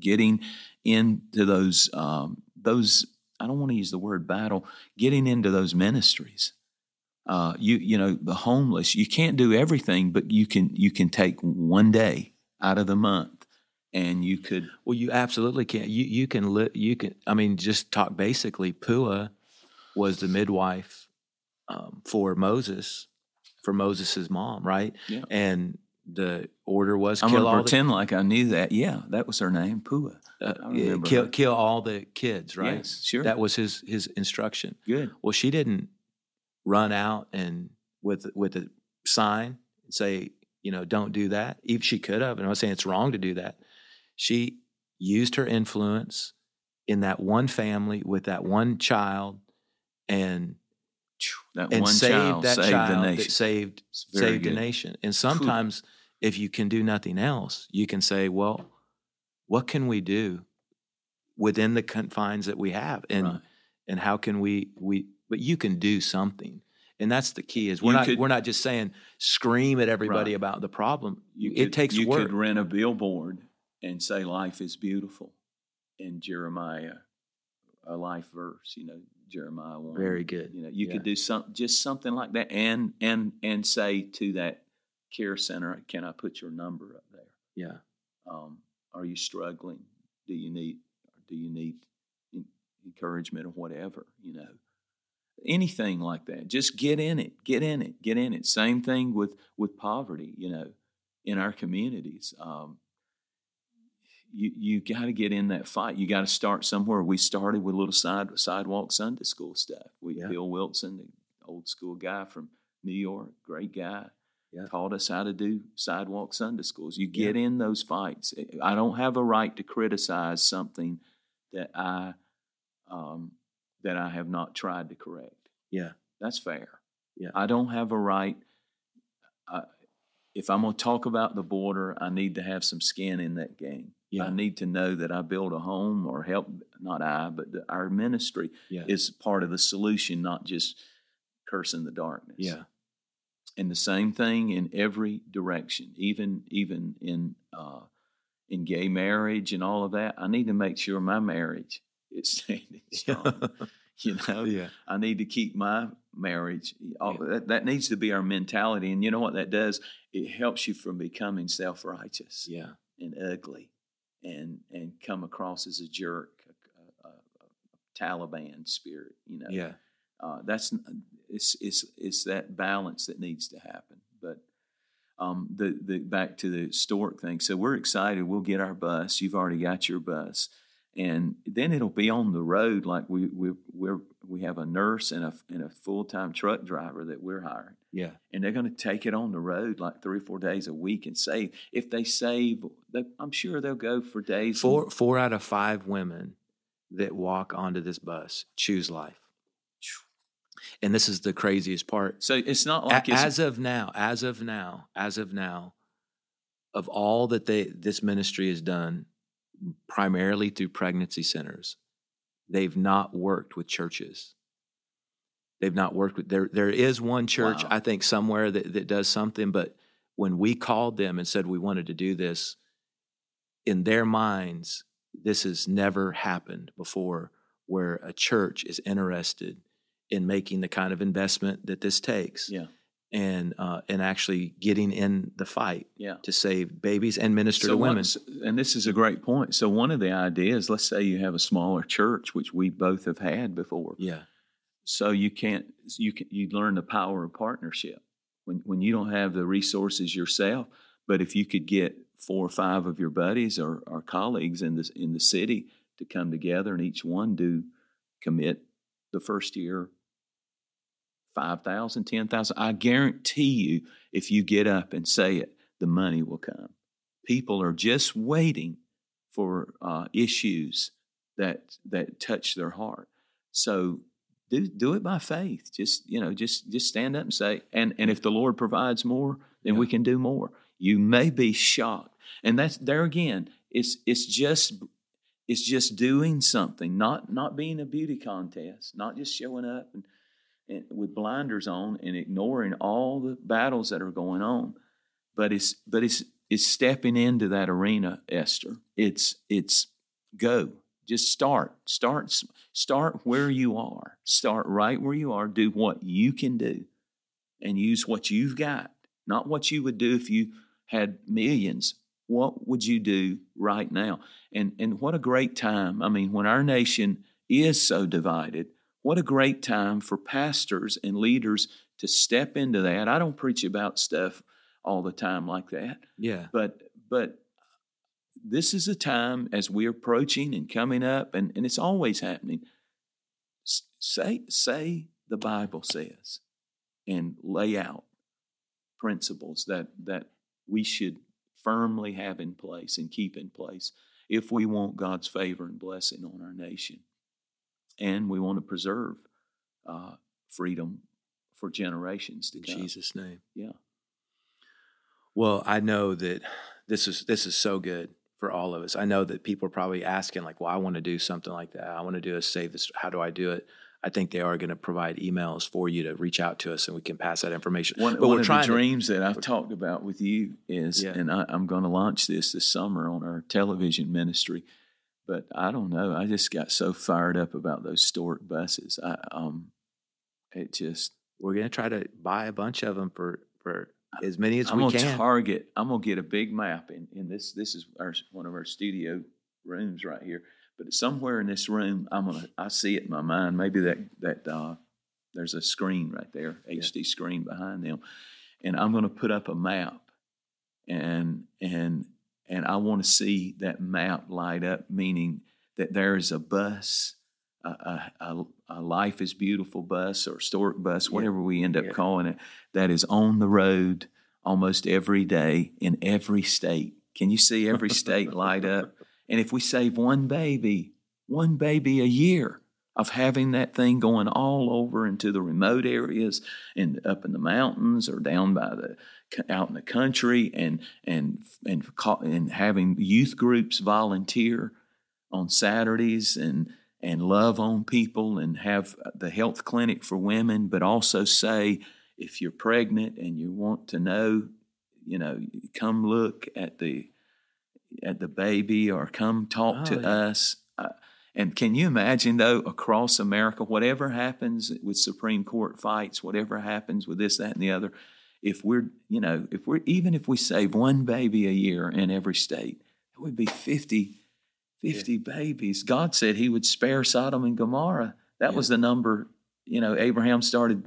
I don't want to use the word battle. Getting into those ministries. You know, the homeless. You can't do everything, but you can take one day out of the month, and you could. Well, you absolutely can. You can. I mean, just talk basically. Pua was the midwife for Moses, for Moses's mom, right? Yeah. And the order was I'm kill gonna all pretend like I knew that. Yeah, that was her name, Pua. Kill all the kids, right? Yes, sure. That was his instruction. Good. Well, she didn't run out and with a sign and say, you know, don't do that. Even she could have, and I'm not saying it's wrong to do that. She used her influence in that one family with that one child, and saved that child the nation. That saved the nation. And sometimes, if you can do nothing else, you can say, well, what can we do within the confines that we have, and how can we? But you can do something, and that's the key. Is we're not just saying scream at everybody about the problem. It takes work. You could rent a billboard and say life is beautiful, in Jeremiah, a life verse. You know, Jeremiah 1. Very good. You know, you could do something like that, and say to that care center, can I put your number up there? Yeah. Are you struggling? Do you need encouragement or whatever? You know, anything like that. Just get in it. Same thing with poverty. You know, in our communities, you got to get in that fight. You got to start somewhere. We started with a little sidewalk Sunday school stuff. Bill Wilson, the old school guy from New York, great guy. Yeah. Taught us how to do sidewalk Sunday schools. You get in those fights. I don't have a right to criticize something that I have not tried to correct. Yeah, that's fair. Yeah, I don't have a right. If I'm going to talk about the border, I need to have some skin in that game. Yeah. I need to know that I build a home or help. Not I, but our ministry is part of the solution, not just cursing the darkness. Yeah. And the same thing in every direction, even in gay marriage and all of that. I need to make sure my marriage is standing strong. You know, I need to keep my marriage. That needs to be our mentality. And you know what that does? It helps you from becoming self-righteous, and ugly, and come across as a jerk, a Taliban spirit. You know, that's. It's that balance that needs to happen. But the back to the stork thing. So we're excited. We'll get our bus. You've already got your bus, and then it'll be on the road. Like we have a nurse and a full-time truck driver that we're hiring. Yeah, and they're going to take it on the road like 3 or 4 days a week and save. If they save, I'm sure they'll go for days. 4 out of 5 women that walk onto this bus choose life. And this is the craziest part. So it's not like as of now, of all that this ministry has done, primarily through pregnancy centers, they've not worked with churches. They've not worked with there is one church, I think, somewhere that does something, but when we called them and said we wanted to do this, in their minds, this has never happened before, where a church is interested in making the kind of investment that this takes. Yeah. and actually getting in the fight to save babies and minister to women. And this is a great point. So one of the ideas, let's say you have a smaller church, which we both have had before. Yeah. So you learn the power of partnership when you don't have the resources yourself. But if you could get 4 or 5 of your buddies or colleagues in the city to come together, and each one commit the first year $5,000, $10,000, I guarantee you, if you get up and say it, the money will come. People are just waiting for issues that touch their heart. So do it by faith. Just stand up and say, and if the Lord provides more, then we can do more. You may be shocked, and that's there again. It's just doing something, not being a beauty contest, not just showing up and with blinders on and ignoring all the battles that are going on, but it's stepping into that arena, Esther. It's go. Just start where you are. Start right where you are. Do what you can do, and use what you've got. Not what you would do if you had millions. What would you do right now? And what a great time. I mean, when our nation is so divided, what a great time for pastors and leaders to step into that. I don't preach about stuff all the time like that. Yeah. But this is a time as we're approaching and coming up, and it's always happening. Say the Bible says, and lay out principles that we should firmly have in place and keep in place if we want God's favor and blessing on our nation. And we want to preserve freedom for generations to come. In Jesus' name. Yeah. Well, I know that this is so good for all of us. I know that people are probably asking, like, well, I want to do something like that. I want to do a Save This. How do I do it? I think they are going to provide emails for you to reach out to us, and we can pass that information. One of the dreams that I've talked about with you is, and I'm going to launch this summer on our television ministry, but I don't know. I just got so fired up about those Stork buses. We're going to try to buy a bunch of them for as many as we can. I'm going to get a big map, and this is one of our studio rooms right here. But somewhere in this room, I see it in my mind. Maybe that there's a screen right there, HD screen behind them, and I'm going to put up a map, and I want to see that map light up, meaning that there is a bus, a Life is Beautiful bus or Stork bus, whatever we end up calling it, that is on the road almost every day in every state. Can you see every state light up? And if we save one baby a year of having that thing going all over into the remote areas and up in the mountains or down out in the country, and having youth groups volunteer on Saturdays and love on people and have the health clinic for women, but also say, if you're pregnant and you want to know, come look at the baby or come talk to us. And can you imagine, though, across America, whatever happens with Supreme Court fights, whatever happens with this, that, and the other, if we save one baby a year in every state, it would be 50 babies. God said he would spare Sodom and Gomorrah. That was the number, Abraham started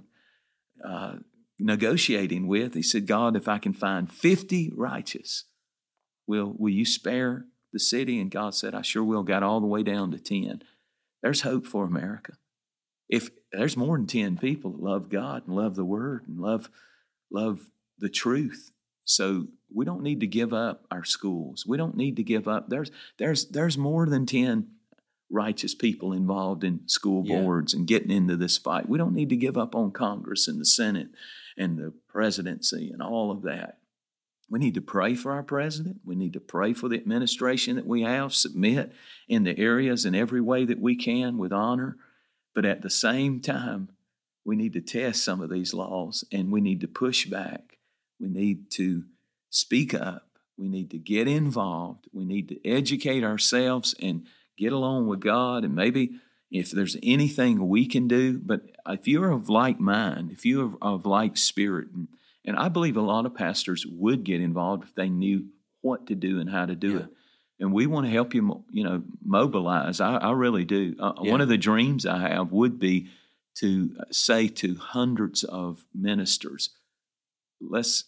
negotiating with. He said, God, if I can find 50 righteous, will you spare the city? And God said, I sure will. Got all the way down to 10. There's hope for America. If there's more than 10 people that love God and love the Word and love the truth. So we don't need to give up our schools. We don't need to give up. There's more than 10 righteous people involved in school boards and getting into this fight. We don't need to give up on Congress and the Senate and the presidency and all of that. We need to pray for our president. We need to pray for the administration that we have, submit in the areas in every way that we can with honor. But at the same time, we need to test some of these laws, and we need to push back. We need to speak up. We need to get involved. We need to educate ourselves and get along with God. And maybe if there's anything we can do, but if you're of like mind, if you're of like spirit, And I believe a lot of pastors would get involved if they knew what to do and how to do it. And we want to help you, mobilize. I really do. One of the dreams I have would be to say to hundreds of ministers, let's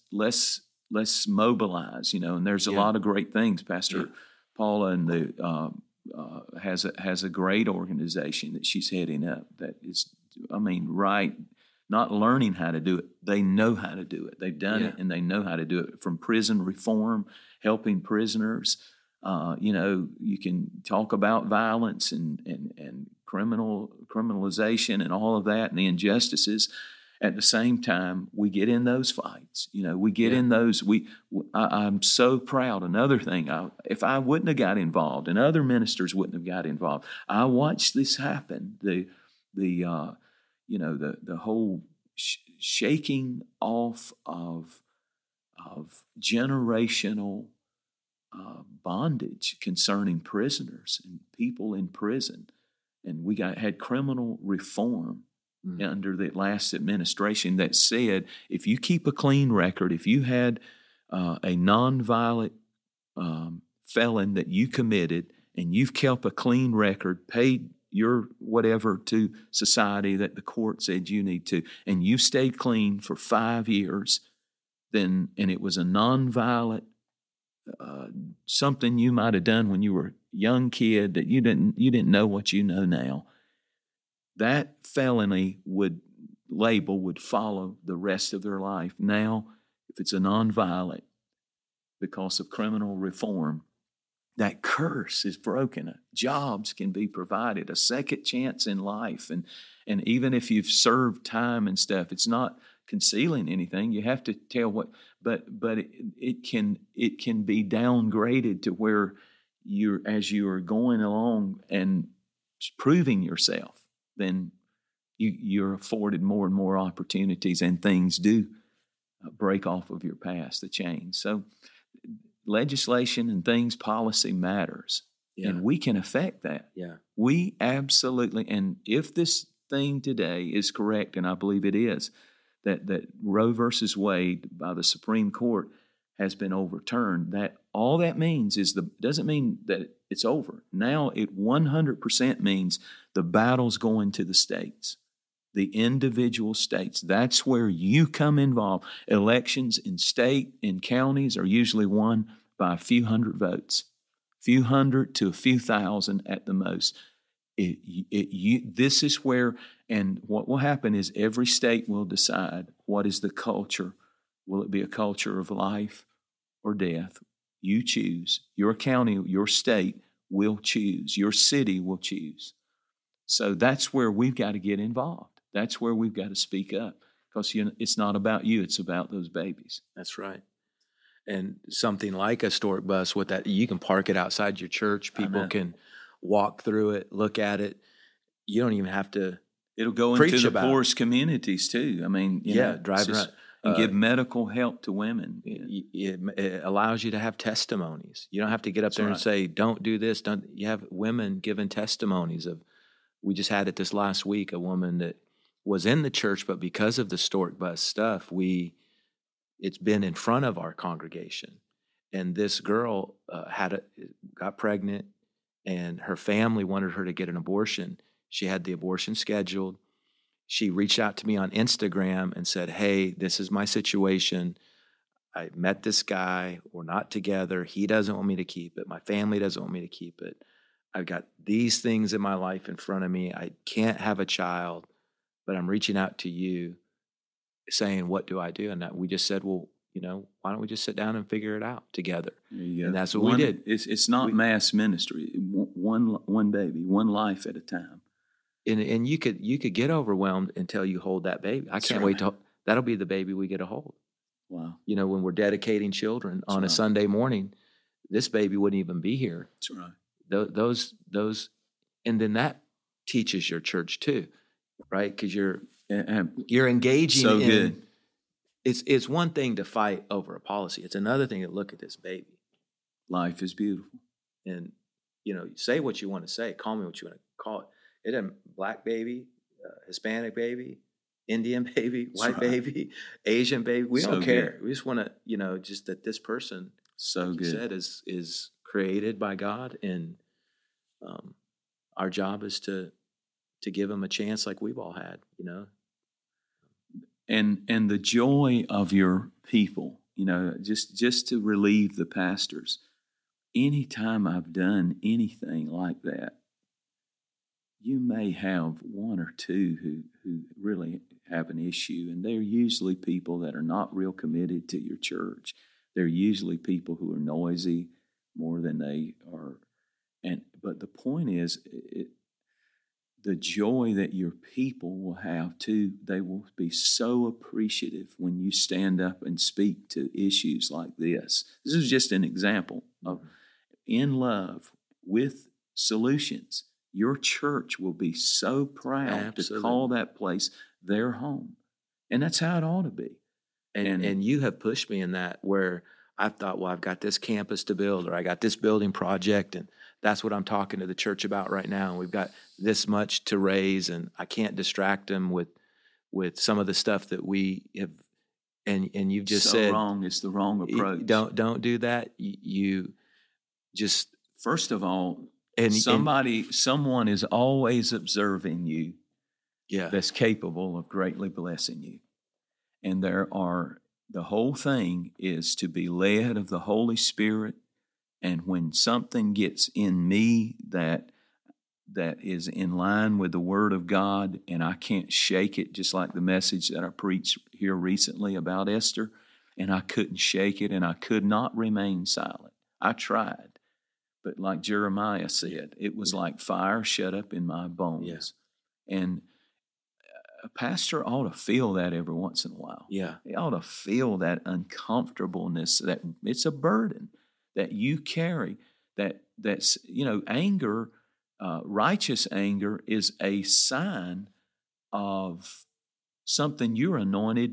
mobilize, and there's a lot of great things. Pastor Paula and the has a great organization that she's heading up that is, not learning how to do it. They know how to do it. They've done it, and they know how to do it. From prison reform, helping prisoners. You can talk about violence and criminalization and all of that and the injustices. At the same time, we get in those fights. We get in those. I'm so proud. Another thing, if I wouldn't have got involved, and other ministers wouldn't have got involved, I watched this happen. The whole shaking off of generational bondage concerning prisoners and people in prison, and we had criminal reform under the last administration that said if you keep a clean record, if you had a nonviolent felon that you committed and you've kept a clean record, paid your whatever to society that the court said you need to, and you stayed clean for 5 years, and it was a nonviolent something you might have done when you were a young kid that you didn't know what you know now, that felony would follow the rest of their life. Now, if it's a nonviolent, because of criminal reform, that curse is broken. Jobs can be provided, a second chance in life, and even if you've served time and stuff, it's not concealing anything. You have to tell what, but it can be downgraded to where as you are going along and proving yourself, then you're afforded more and more opportunities, and things do break off of your past, the chains. So legislation and things, policy matters, and we can affect that. Yeah, we absolutely. And if this thing today is correct, and I believe it is, that Roe versus Wade by the Supreme Court has been overturned, that all that means is doesn't mean that it's over. Now it 100% means the battle's going to the states, the individual states. That's where you come involved. Elections in state and counties are usually won by a few hundred votes, few hundred to a few thousand at the most. This is where, and what will happen is every state will decide what is the culture. Will it be a culture of life or death? You choose. Your county, your state will choose. Your city will choose. So that's where we've got to get involved. That's where we've got to speak up, because it's not about you. It's about those babies. That's right. And something like a stork bus, with that, you can park it outside your church. People can walk through it, look at it. You don't even have to. It'll go into the poorest communities too. Drive around and give medical help to women. It allows you to have testimonies. You don't have to get up there and say, "Don't do this." Don't. You have women giving testimonies of. We just had it this last week. A woman that was in the church, but because of the stork bus stuff, it's been in front of our congregation, and this girl got pregnant, and her family wanted her to get an abortion. She had the abortion scheduled. She reached out to me on Instagram and said, "Hey, this is my situation. I met this guy. We're not together. He doesn't want me to keep it. My family doesn't want me to keep it. I've got these things in my life in front of me. I can't have a child, but I'm reaching out to you saying, what do I do?" And we just said, well, why don't we just sit down and figure it out together? And that's what we did. It's not mass ministry. One baby, one life at a time. And you could get overwhelmed until you hold that baby. I can't wait till that'll be the baby we get to hold. Wow. When we're dedicating children on a Sunday morning, this baby wouldn't even be here. That's right. Those, and then that teaches your church too, right? Because you're engaging. So good. It's one thing to fight over a policy. It's another thing to look at this baby. Life is beautiful, and say what you want to say. Call me what you want to call it. It a black baby, Hispanic baby, Indian baby, white right. baby, Asian baby. We So don't care. good. We just want to, just that this person, So like you good. said, is created by God, and our job is to give them a chance like we've all had, And the joy of your people, just to relieve the pastors. Anytime I've done anything like that, you may have one or two who really have an issue, and they're usually people that are not real committed to your church. They're usually people who are noisy more than they are. But the point is, the joy that your people will have too, they will be so appreciative when you stand up and speak to issues like this. This is just an example of in love with solutions. Your church will be so proud to call that place their home. And that's how it ought to be. And you have pushed me in that, where I've thought, well, I've got this campus to build, or I got this building project, and that's what I'm talking to the church about right now. And we've got this much to raise, and I can't distract them with some of the stuff that we have. And you've just said, wrong. It's the wrong approach. Don't do that. You just, first of all, someone is always observing you. Yeah, that's capable of greatly blessing you. And the whole thing is to be led of the Holy Spirit. And when something gets in me that is in line with the Word of God, and I can't shake it, just like the message that I preached here recently about Esther, and I couldn't shake it, and I could not remain silent. I tried. But like Jeremiah said, it was like fire shut up in my bones. Yeah. And a pastor ought to feel that every once in a while. Yeah. He ought to feel that uncomfortableness, that it's a burden that you carry, that's anger, righteous anger is a sign of something you're anointed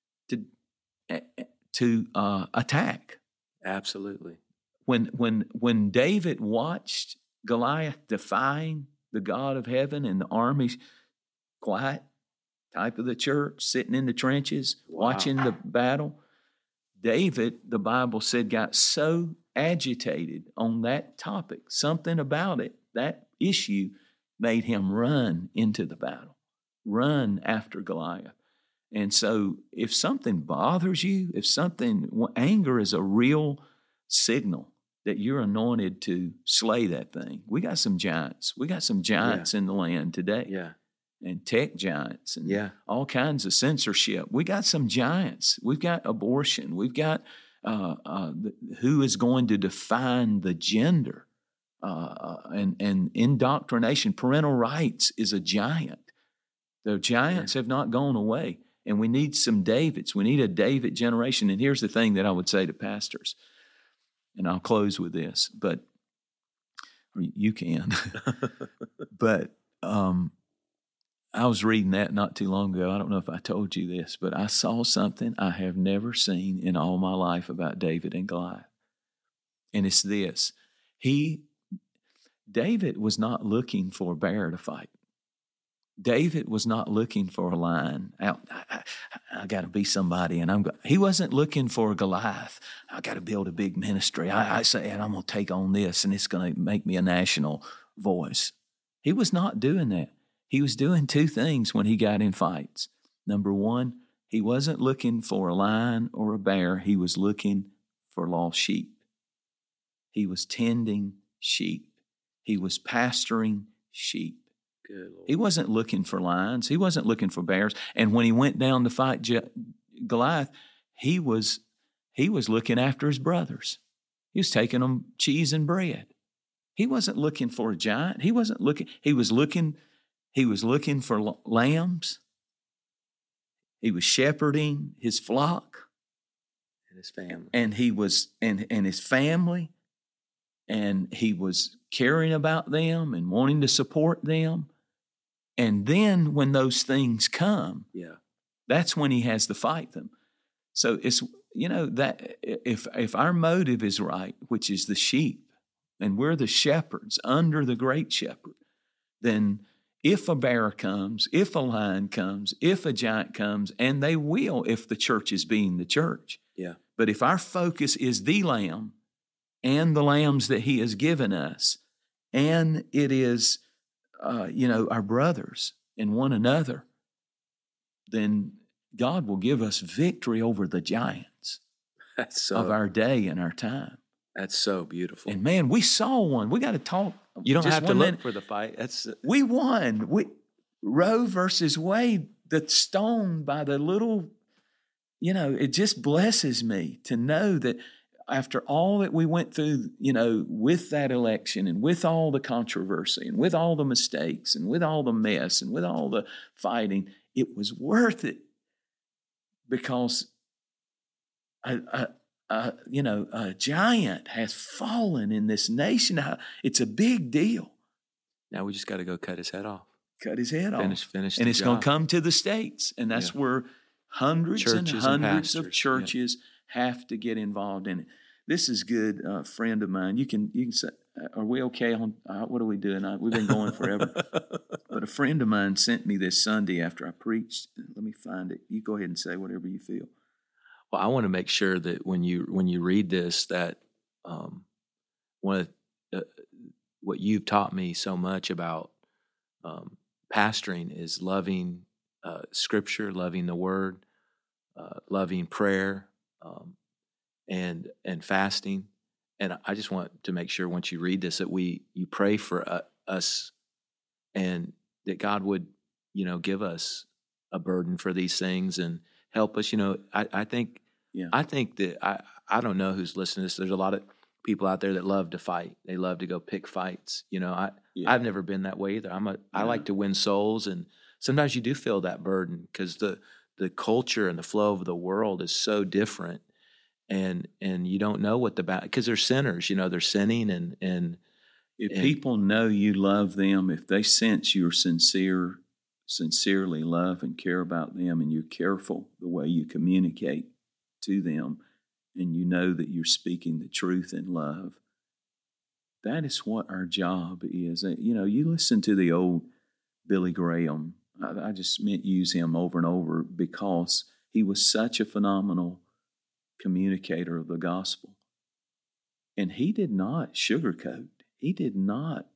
to attack. Absolutely. When David watched Goliath defying the God of heaven and the armies, quiet type of the church, sitting in the trenches, watching the battle, David, the Bible said, got so agitated on that topic. Something about it, that issue, made him run into the battle, run after Goliath. And so if something bothers you, anger is a real signal that you're anointed to slay that thing. We got some giants. We got some giants in the land today. Yeah. And tech giants and all kinds of censorship. We got some giants. We've got abortion. We've got who is going to define the gender and indoctrination. Parental rights is a giant. The giants have not gone away. And we need some Davids. We need a David generation. And here's the thing that I would say to pastors, and I'll close with this, but you can. But I was reading that not too long ago. I don't know if I told you this, but I saw something I have never seen in all my life about David and Goliath. And it's this. David was not looking for a bear to fight. David was not looking for a lion. I got to be somebody, and he wasn't looking for a Goliath. I got to build a big ministry. I say, and I'm going to take on this, and it's going to make me a national voice. He was not doing that. He was doing two things when he got in fights. Number one, he wasn't looking for a lion or a bear. He was looking for lost sheep. He was tending sheep. He was pastoring sheep. Good Lord. He wasn't looking for lions. He wasn't looking for bears. And when he went down to fight Goliath, he was looking after his brothers. He was taking them cheese and bread. He wasn't looking for a giant. He was looking for lambs. He was shepherding his flock and his family. And he was and his family, and he was caring about them and wanting to support them. And then when those things come, that's when he has to fight them. So it's, that if our motive is right, which is the sheep, and we're the shepherds under the great shepherd, then if a bear comes, if a lion comes, if a giant comes, and they will if the church is being the church. Yeah. But if our focus is the Lamb and the lambs that He has given us, and it is, our brothers and one another, then God will give us victory over the giants of our day and our time. That's so beautiful. And man, we saw one. We got to talk. You don't just have to look for the fight. We won. Roe versus Wade, the stone by the little, it just blesses me to know that after all that we went through, with that election and with all the controversy and with all the mistakes and with all the mess and with all the fighting, it was worth it because a giant has fallen in this nation. It's a big deal. Now we just got to go cut his head off. Cut his head off. Finish and the it's job. going to come to the States. And that's where hundreds Churches and and hundreds pastors, of churches have to get involved in it. This is good, friend of mine. You can say, are we okay on, what are we doing? We've been going forever. But a friend of mine sent me this Sunday after I preached. Let me find it. You go ahead and say whatever you feel. Well, I want to make sure that when you read this, that one of what you've taught me so much about pastoring is loving Scripture, loving the Word, loving prayer, and fasting. And I just want to make sure once you read this that you pray for us, and that God would give us a burden for these things and help us. I think that I don't know who's listening to this. There's a lot of people out there that love to fight. They love to go pick fights. I've never been that way either. I like to win souls, and sometimes you do feel that burden because the culture and the flow of the world is so different, and you don't know what because they're sinners. They're sinning, and if people know you love them, if they sense you're sincerely love and care about them, and you're careful the way you communicate to them, and you know that you're speaking the truth in love, that is what our job is. You listen to the old Billy Graham. I just use him over and over because he was such a phenomenal communicator of the gospel. And he did not sugarcoat. He did not.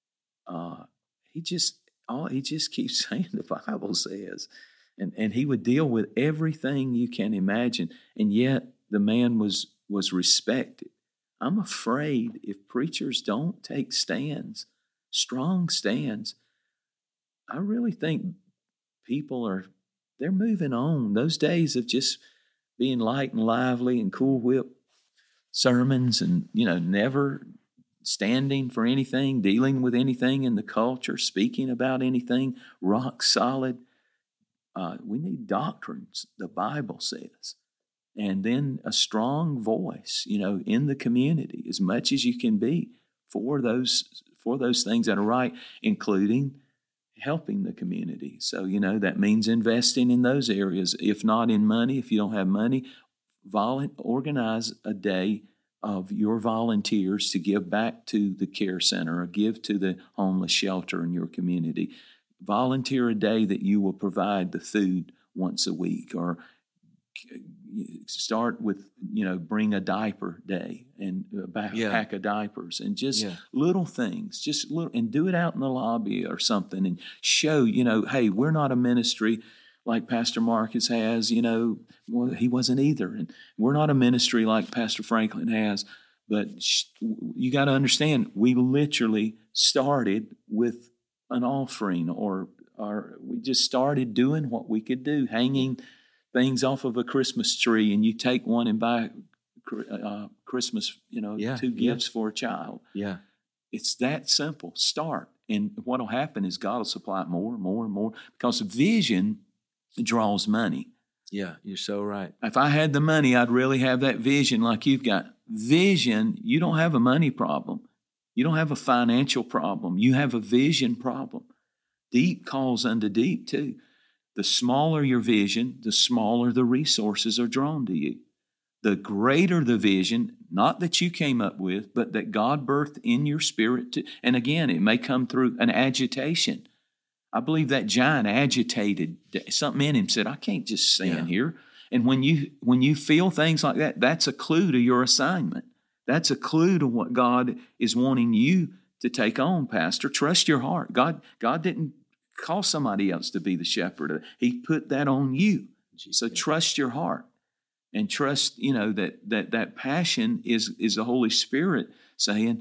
He just keeps saying the Bible says. And he would deal with everything you can imagine. And yet the man was respected. I'm afraid if preachers don't take stands, strong stands, I really think they're moving on. Those days of just being light and lively and Cool Whip sermons and, never standing for anything, dealing with anything in the culture, speaking about anything, rock solid. We need doctrines, the Bible says. And then a strong voice, in the community, as much as you can be for those things that are right, including helping the community. So, that means investing in those areas. If not in money, if you don't have money, organize a day of your volunteers to give back to the care center or give to the homeless shelter in your community. Volunteer a day that you will provide the food once a week, or start with, bring a diaper day and pack of diapers, and just little things, and do it out in the lobby or something, and show, hey, we're not a ministry like Pastor Marcus has, well, he wasn't either. And we're not a ministry like Pastor Franklin has, but you got to understand, we literally started with an offering, or we just started doing what we could do, hanging things off of a Christmas tree, and you take one and buy Christmas, 2 gifts for a child. Yeah. It's that simple. Start. And what will happen is God will supply it more and more and more, because vision draws money. Yeah, you're so right. If I had the money, I'd really have that vision like you've got. Vision, you don't have a money problem. You don't have a financial problem. You have a vision problem. Deep calls unto deep too. The smaller your vision, the smaller the resources are drawn to you. The greater the vision, not that you came up with, but that God birthed in your spirit. And again, it may come through an agitation. I believe that giant agitated something in him, said, I can't just stand here. And when you feel things like that, that's a clue to your assignment. That's a clue to what God is wanting you to take on, Pastor. Trust your heart. God didn't call somebody else to be the shepherd. He put that on you. So trust your heart and trust, that passion is the Holy Spirit saying,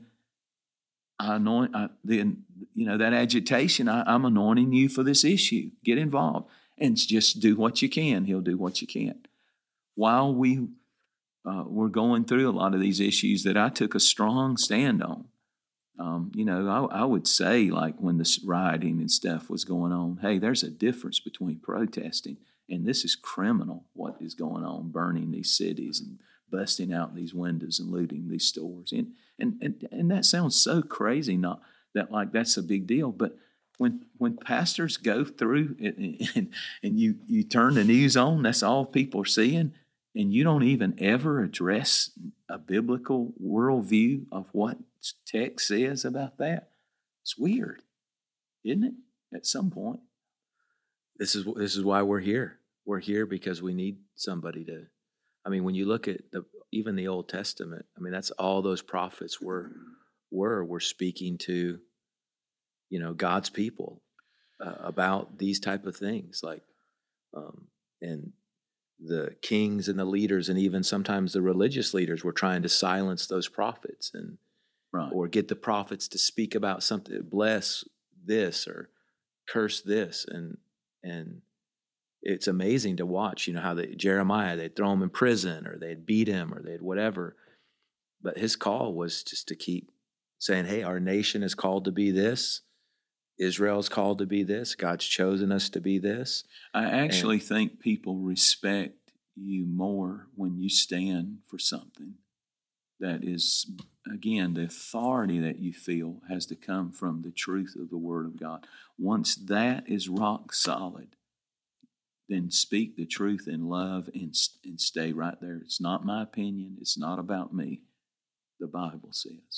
that agitation, I'm anointing you for this issue. Get involved and just do what you can. He'll do what you can. While we were going through a lot of these issues that I took a strong stand on, I would say, like when the rioting and stuff was going on, hey, there's a difference between protesting and this is criminal, what is going on, burning these cities and busting out these windows and looting these stores. And that sounds so crazy, not that like that's a big deal, but when pastors go through it and you turn the news on, that's all people are seeing, and you don't even ever address a biblical worldview of what text says about that. It's weird, isn't it? At some point, this is why we're here. We're here because we need somebody to. I mean, when you look at even the Old Testament, I mean, that's all those prophets were speaking to, God's people about these type of things, like, and the kings and the leaders, and even sometimes the religious leaders were trying to silence those prophets or get the prophets to speak about something, bless this or curse this, and it's amazing to watch, how Jeremiah, they'd throw him in prison or they'd beat him or they'd whatever. But his call was just to keep saying, hey, our nation is called to be this. Israel's called to be this. God's chosen us to be this. I actually think people respect you more when you stand for something that is, again, the authority that you feel has to come from the truth of the Word of God. Once that is rock solid, then speak the truth in love and stay right there. It's not my opinion. It's not about me. The Bible says.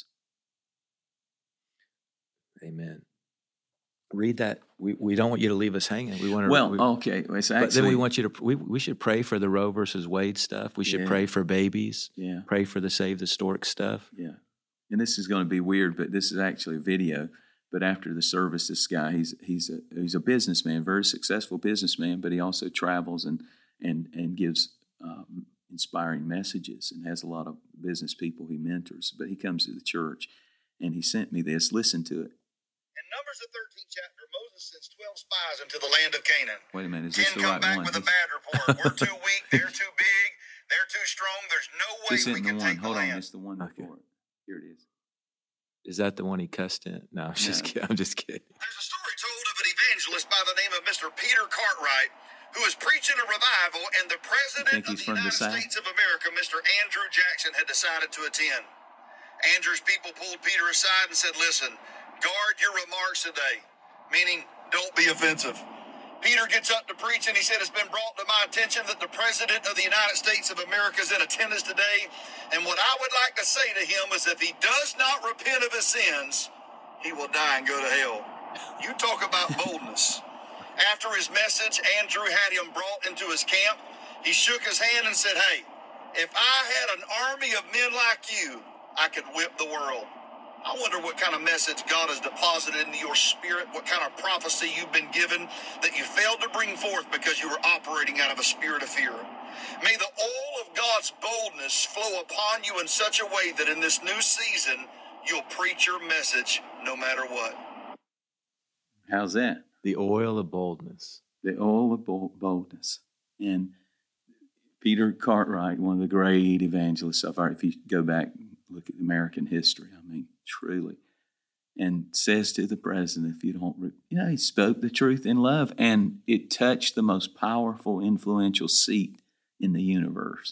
Amen. Read that. We don't want you to leave us hanging. We want to. Okay. It's actually, but then we want you to. We should pray for the Roe versus Wade stuff. We should pray for babies. Yeah. Pray for the Save the Stork stuff. Yeah. And this is going to be weird, but this is actually a video. But after the service, this guy, he's a businessman, very successful businessman, but he also travels and gives inspiring messages and has a lot of business people he mentors. But he comes to the church, and he sent me this. Listen to it. In Numbers, the 13th chapter, Moses sends 12 spies into the land of Canaan. Wait a minute, is this the 10 right come back one? with a bad report. We're too weak, they're too big, they're too strong, there's no way we can take the land. Hold on, it's the one before it. Here it is. Is that the one he cussed in? No, I'm just kidding. There's a story told of an evangelist by the name of Mr. Peter Cartwright, who was preaching a revival, and the president of the United States of America, Mr. Andrew Jackson, had decided to attend. Andrew's people pulled Peter aside and said, listen, guard your remarks today, meaning don't be offensive. Peter gets up to preach, and he said, it's been brought to my attention that the President of the United States of America is in attendance today, and what I would like to say to him is if he does not repent of his sins, he will die and go to hell. You talk about boldness. After his message, Andrew had him brought into his camp. He shook his hand and said, hey, if I had an army of men like you, I could whip the world. I wonder what kind of message God has deposited into your spirit, what kind of prophecy you've been given that you failed to bring forth because you were operating out of a spirit of fear. May the oil of God's boldness flow upon you in such a way that in this new season, you'll preach your message no matter what. How's that? The oil of boldness. The oil of boldness. And Peter Cartwright, one of the great evangelists of our, if you go back, look at American history, I mean, truly, and says to the president, if you don't, he spoke the truth in love, and it touched the most powerful, influential seat in the universe,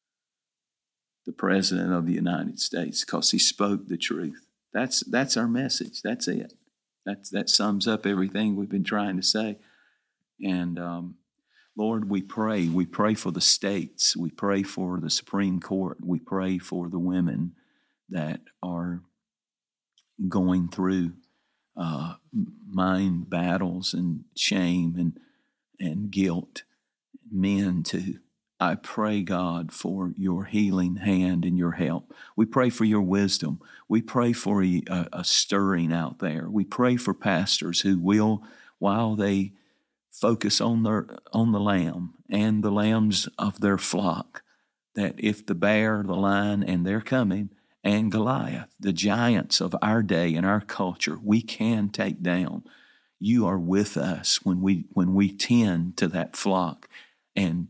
the president of the United States, because he spoke the truth. That's our message. That's it. That sums up everything we've been trying to say. And Lord, we pray for the states. We pray for the Supreme Court. We pray for the women that are going through mind battles and shame and guilt. Men too. I pray, God, for your healing hand and your help. We pray for your wisdom. We pray for a stirring out there. We pray for pastors who will, while they focus on the lamb and the lambs of their flock, that if the bear, the lion, and they're coming, and Goliath, the giants of our day and our culture, we can take down. You are with us when we tend to that flock and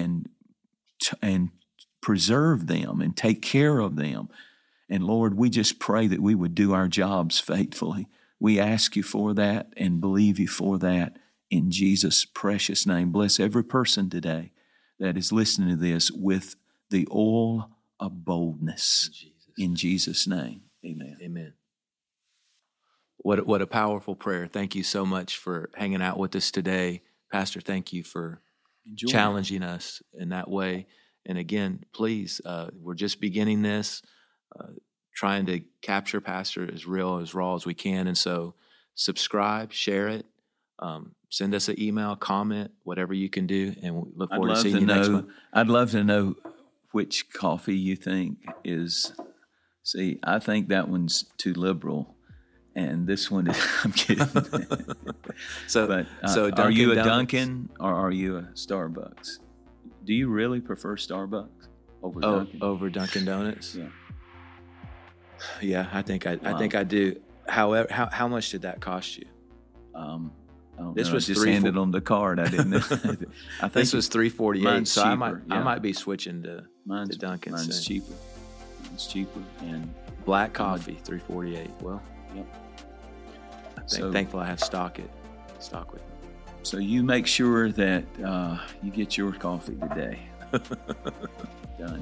preserve them and take care of them. And Lord, we just pray that we would do our jobs faithfully. We ask you for that and believe you for that in Jesus' precious name. Bless every person today that is listening to this with the oil of boldness. In Jesus' name, amen. Amen. What a powerful prayer. Thank you so much for hanging out with us today. Pastor, thank you for challenging us in that way. And again, please, we're just beginning this, trying to capture Pastor as real, as raw as we can. And so subscribe, share it, send us an email, comment, whatever you can do. And we look forward to seeing you next month. I'd love to know which coffee you think is... See, I think that one's too liberal, and this one is, I'm kidding. So are you a Dunkin' or are you a Starbucks? Do you really prefer Starbucks over Dunkin'? Over Dunkin' Donuts? Yeah. Yeah, I think I do. However, how much did that cost you? I don't this know. was I just handed on the card. I didn't. I think this was $3.48. So cheaper, I might be switching to Dunkin'. Mine's cheaper. It's cheaper, and black coffee, $3.48. Well, yep. Thankful I have stock with me. So you make sure that you get your coffee today. Done.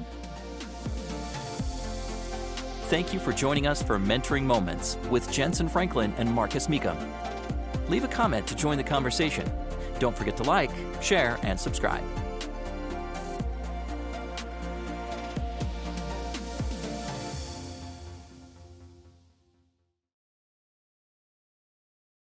Thank you for joining us for Mentoring Moments with Jensen Franklin and Marcus Mecum. Leave a comment to join the conversation. Don't forget to like, share, and subscribe.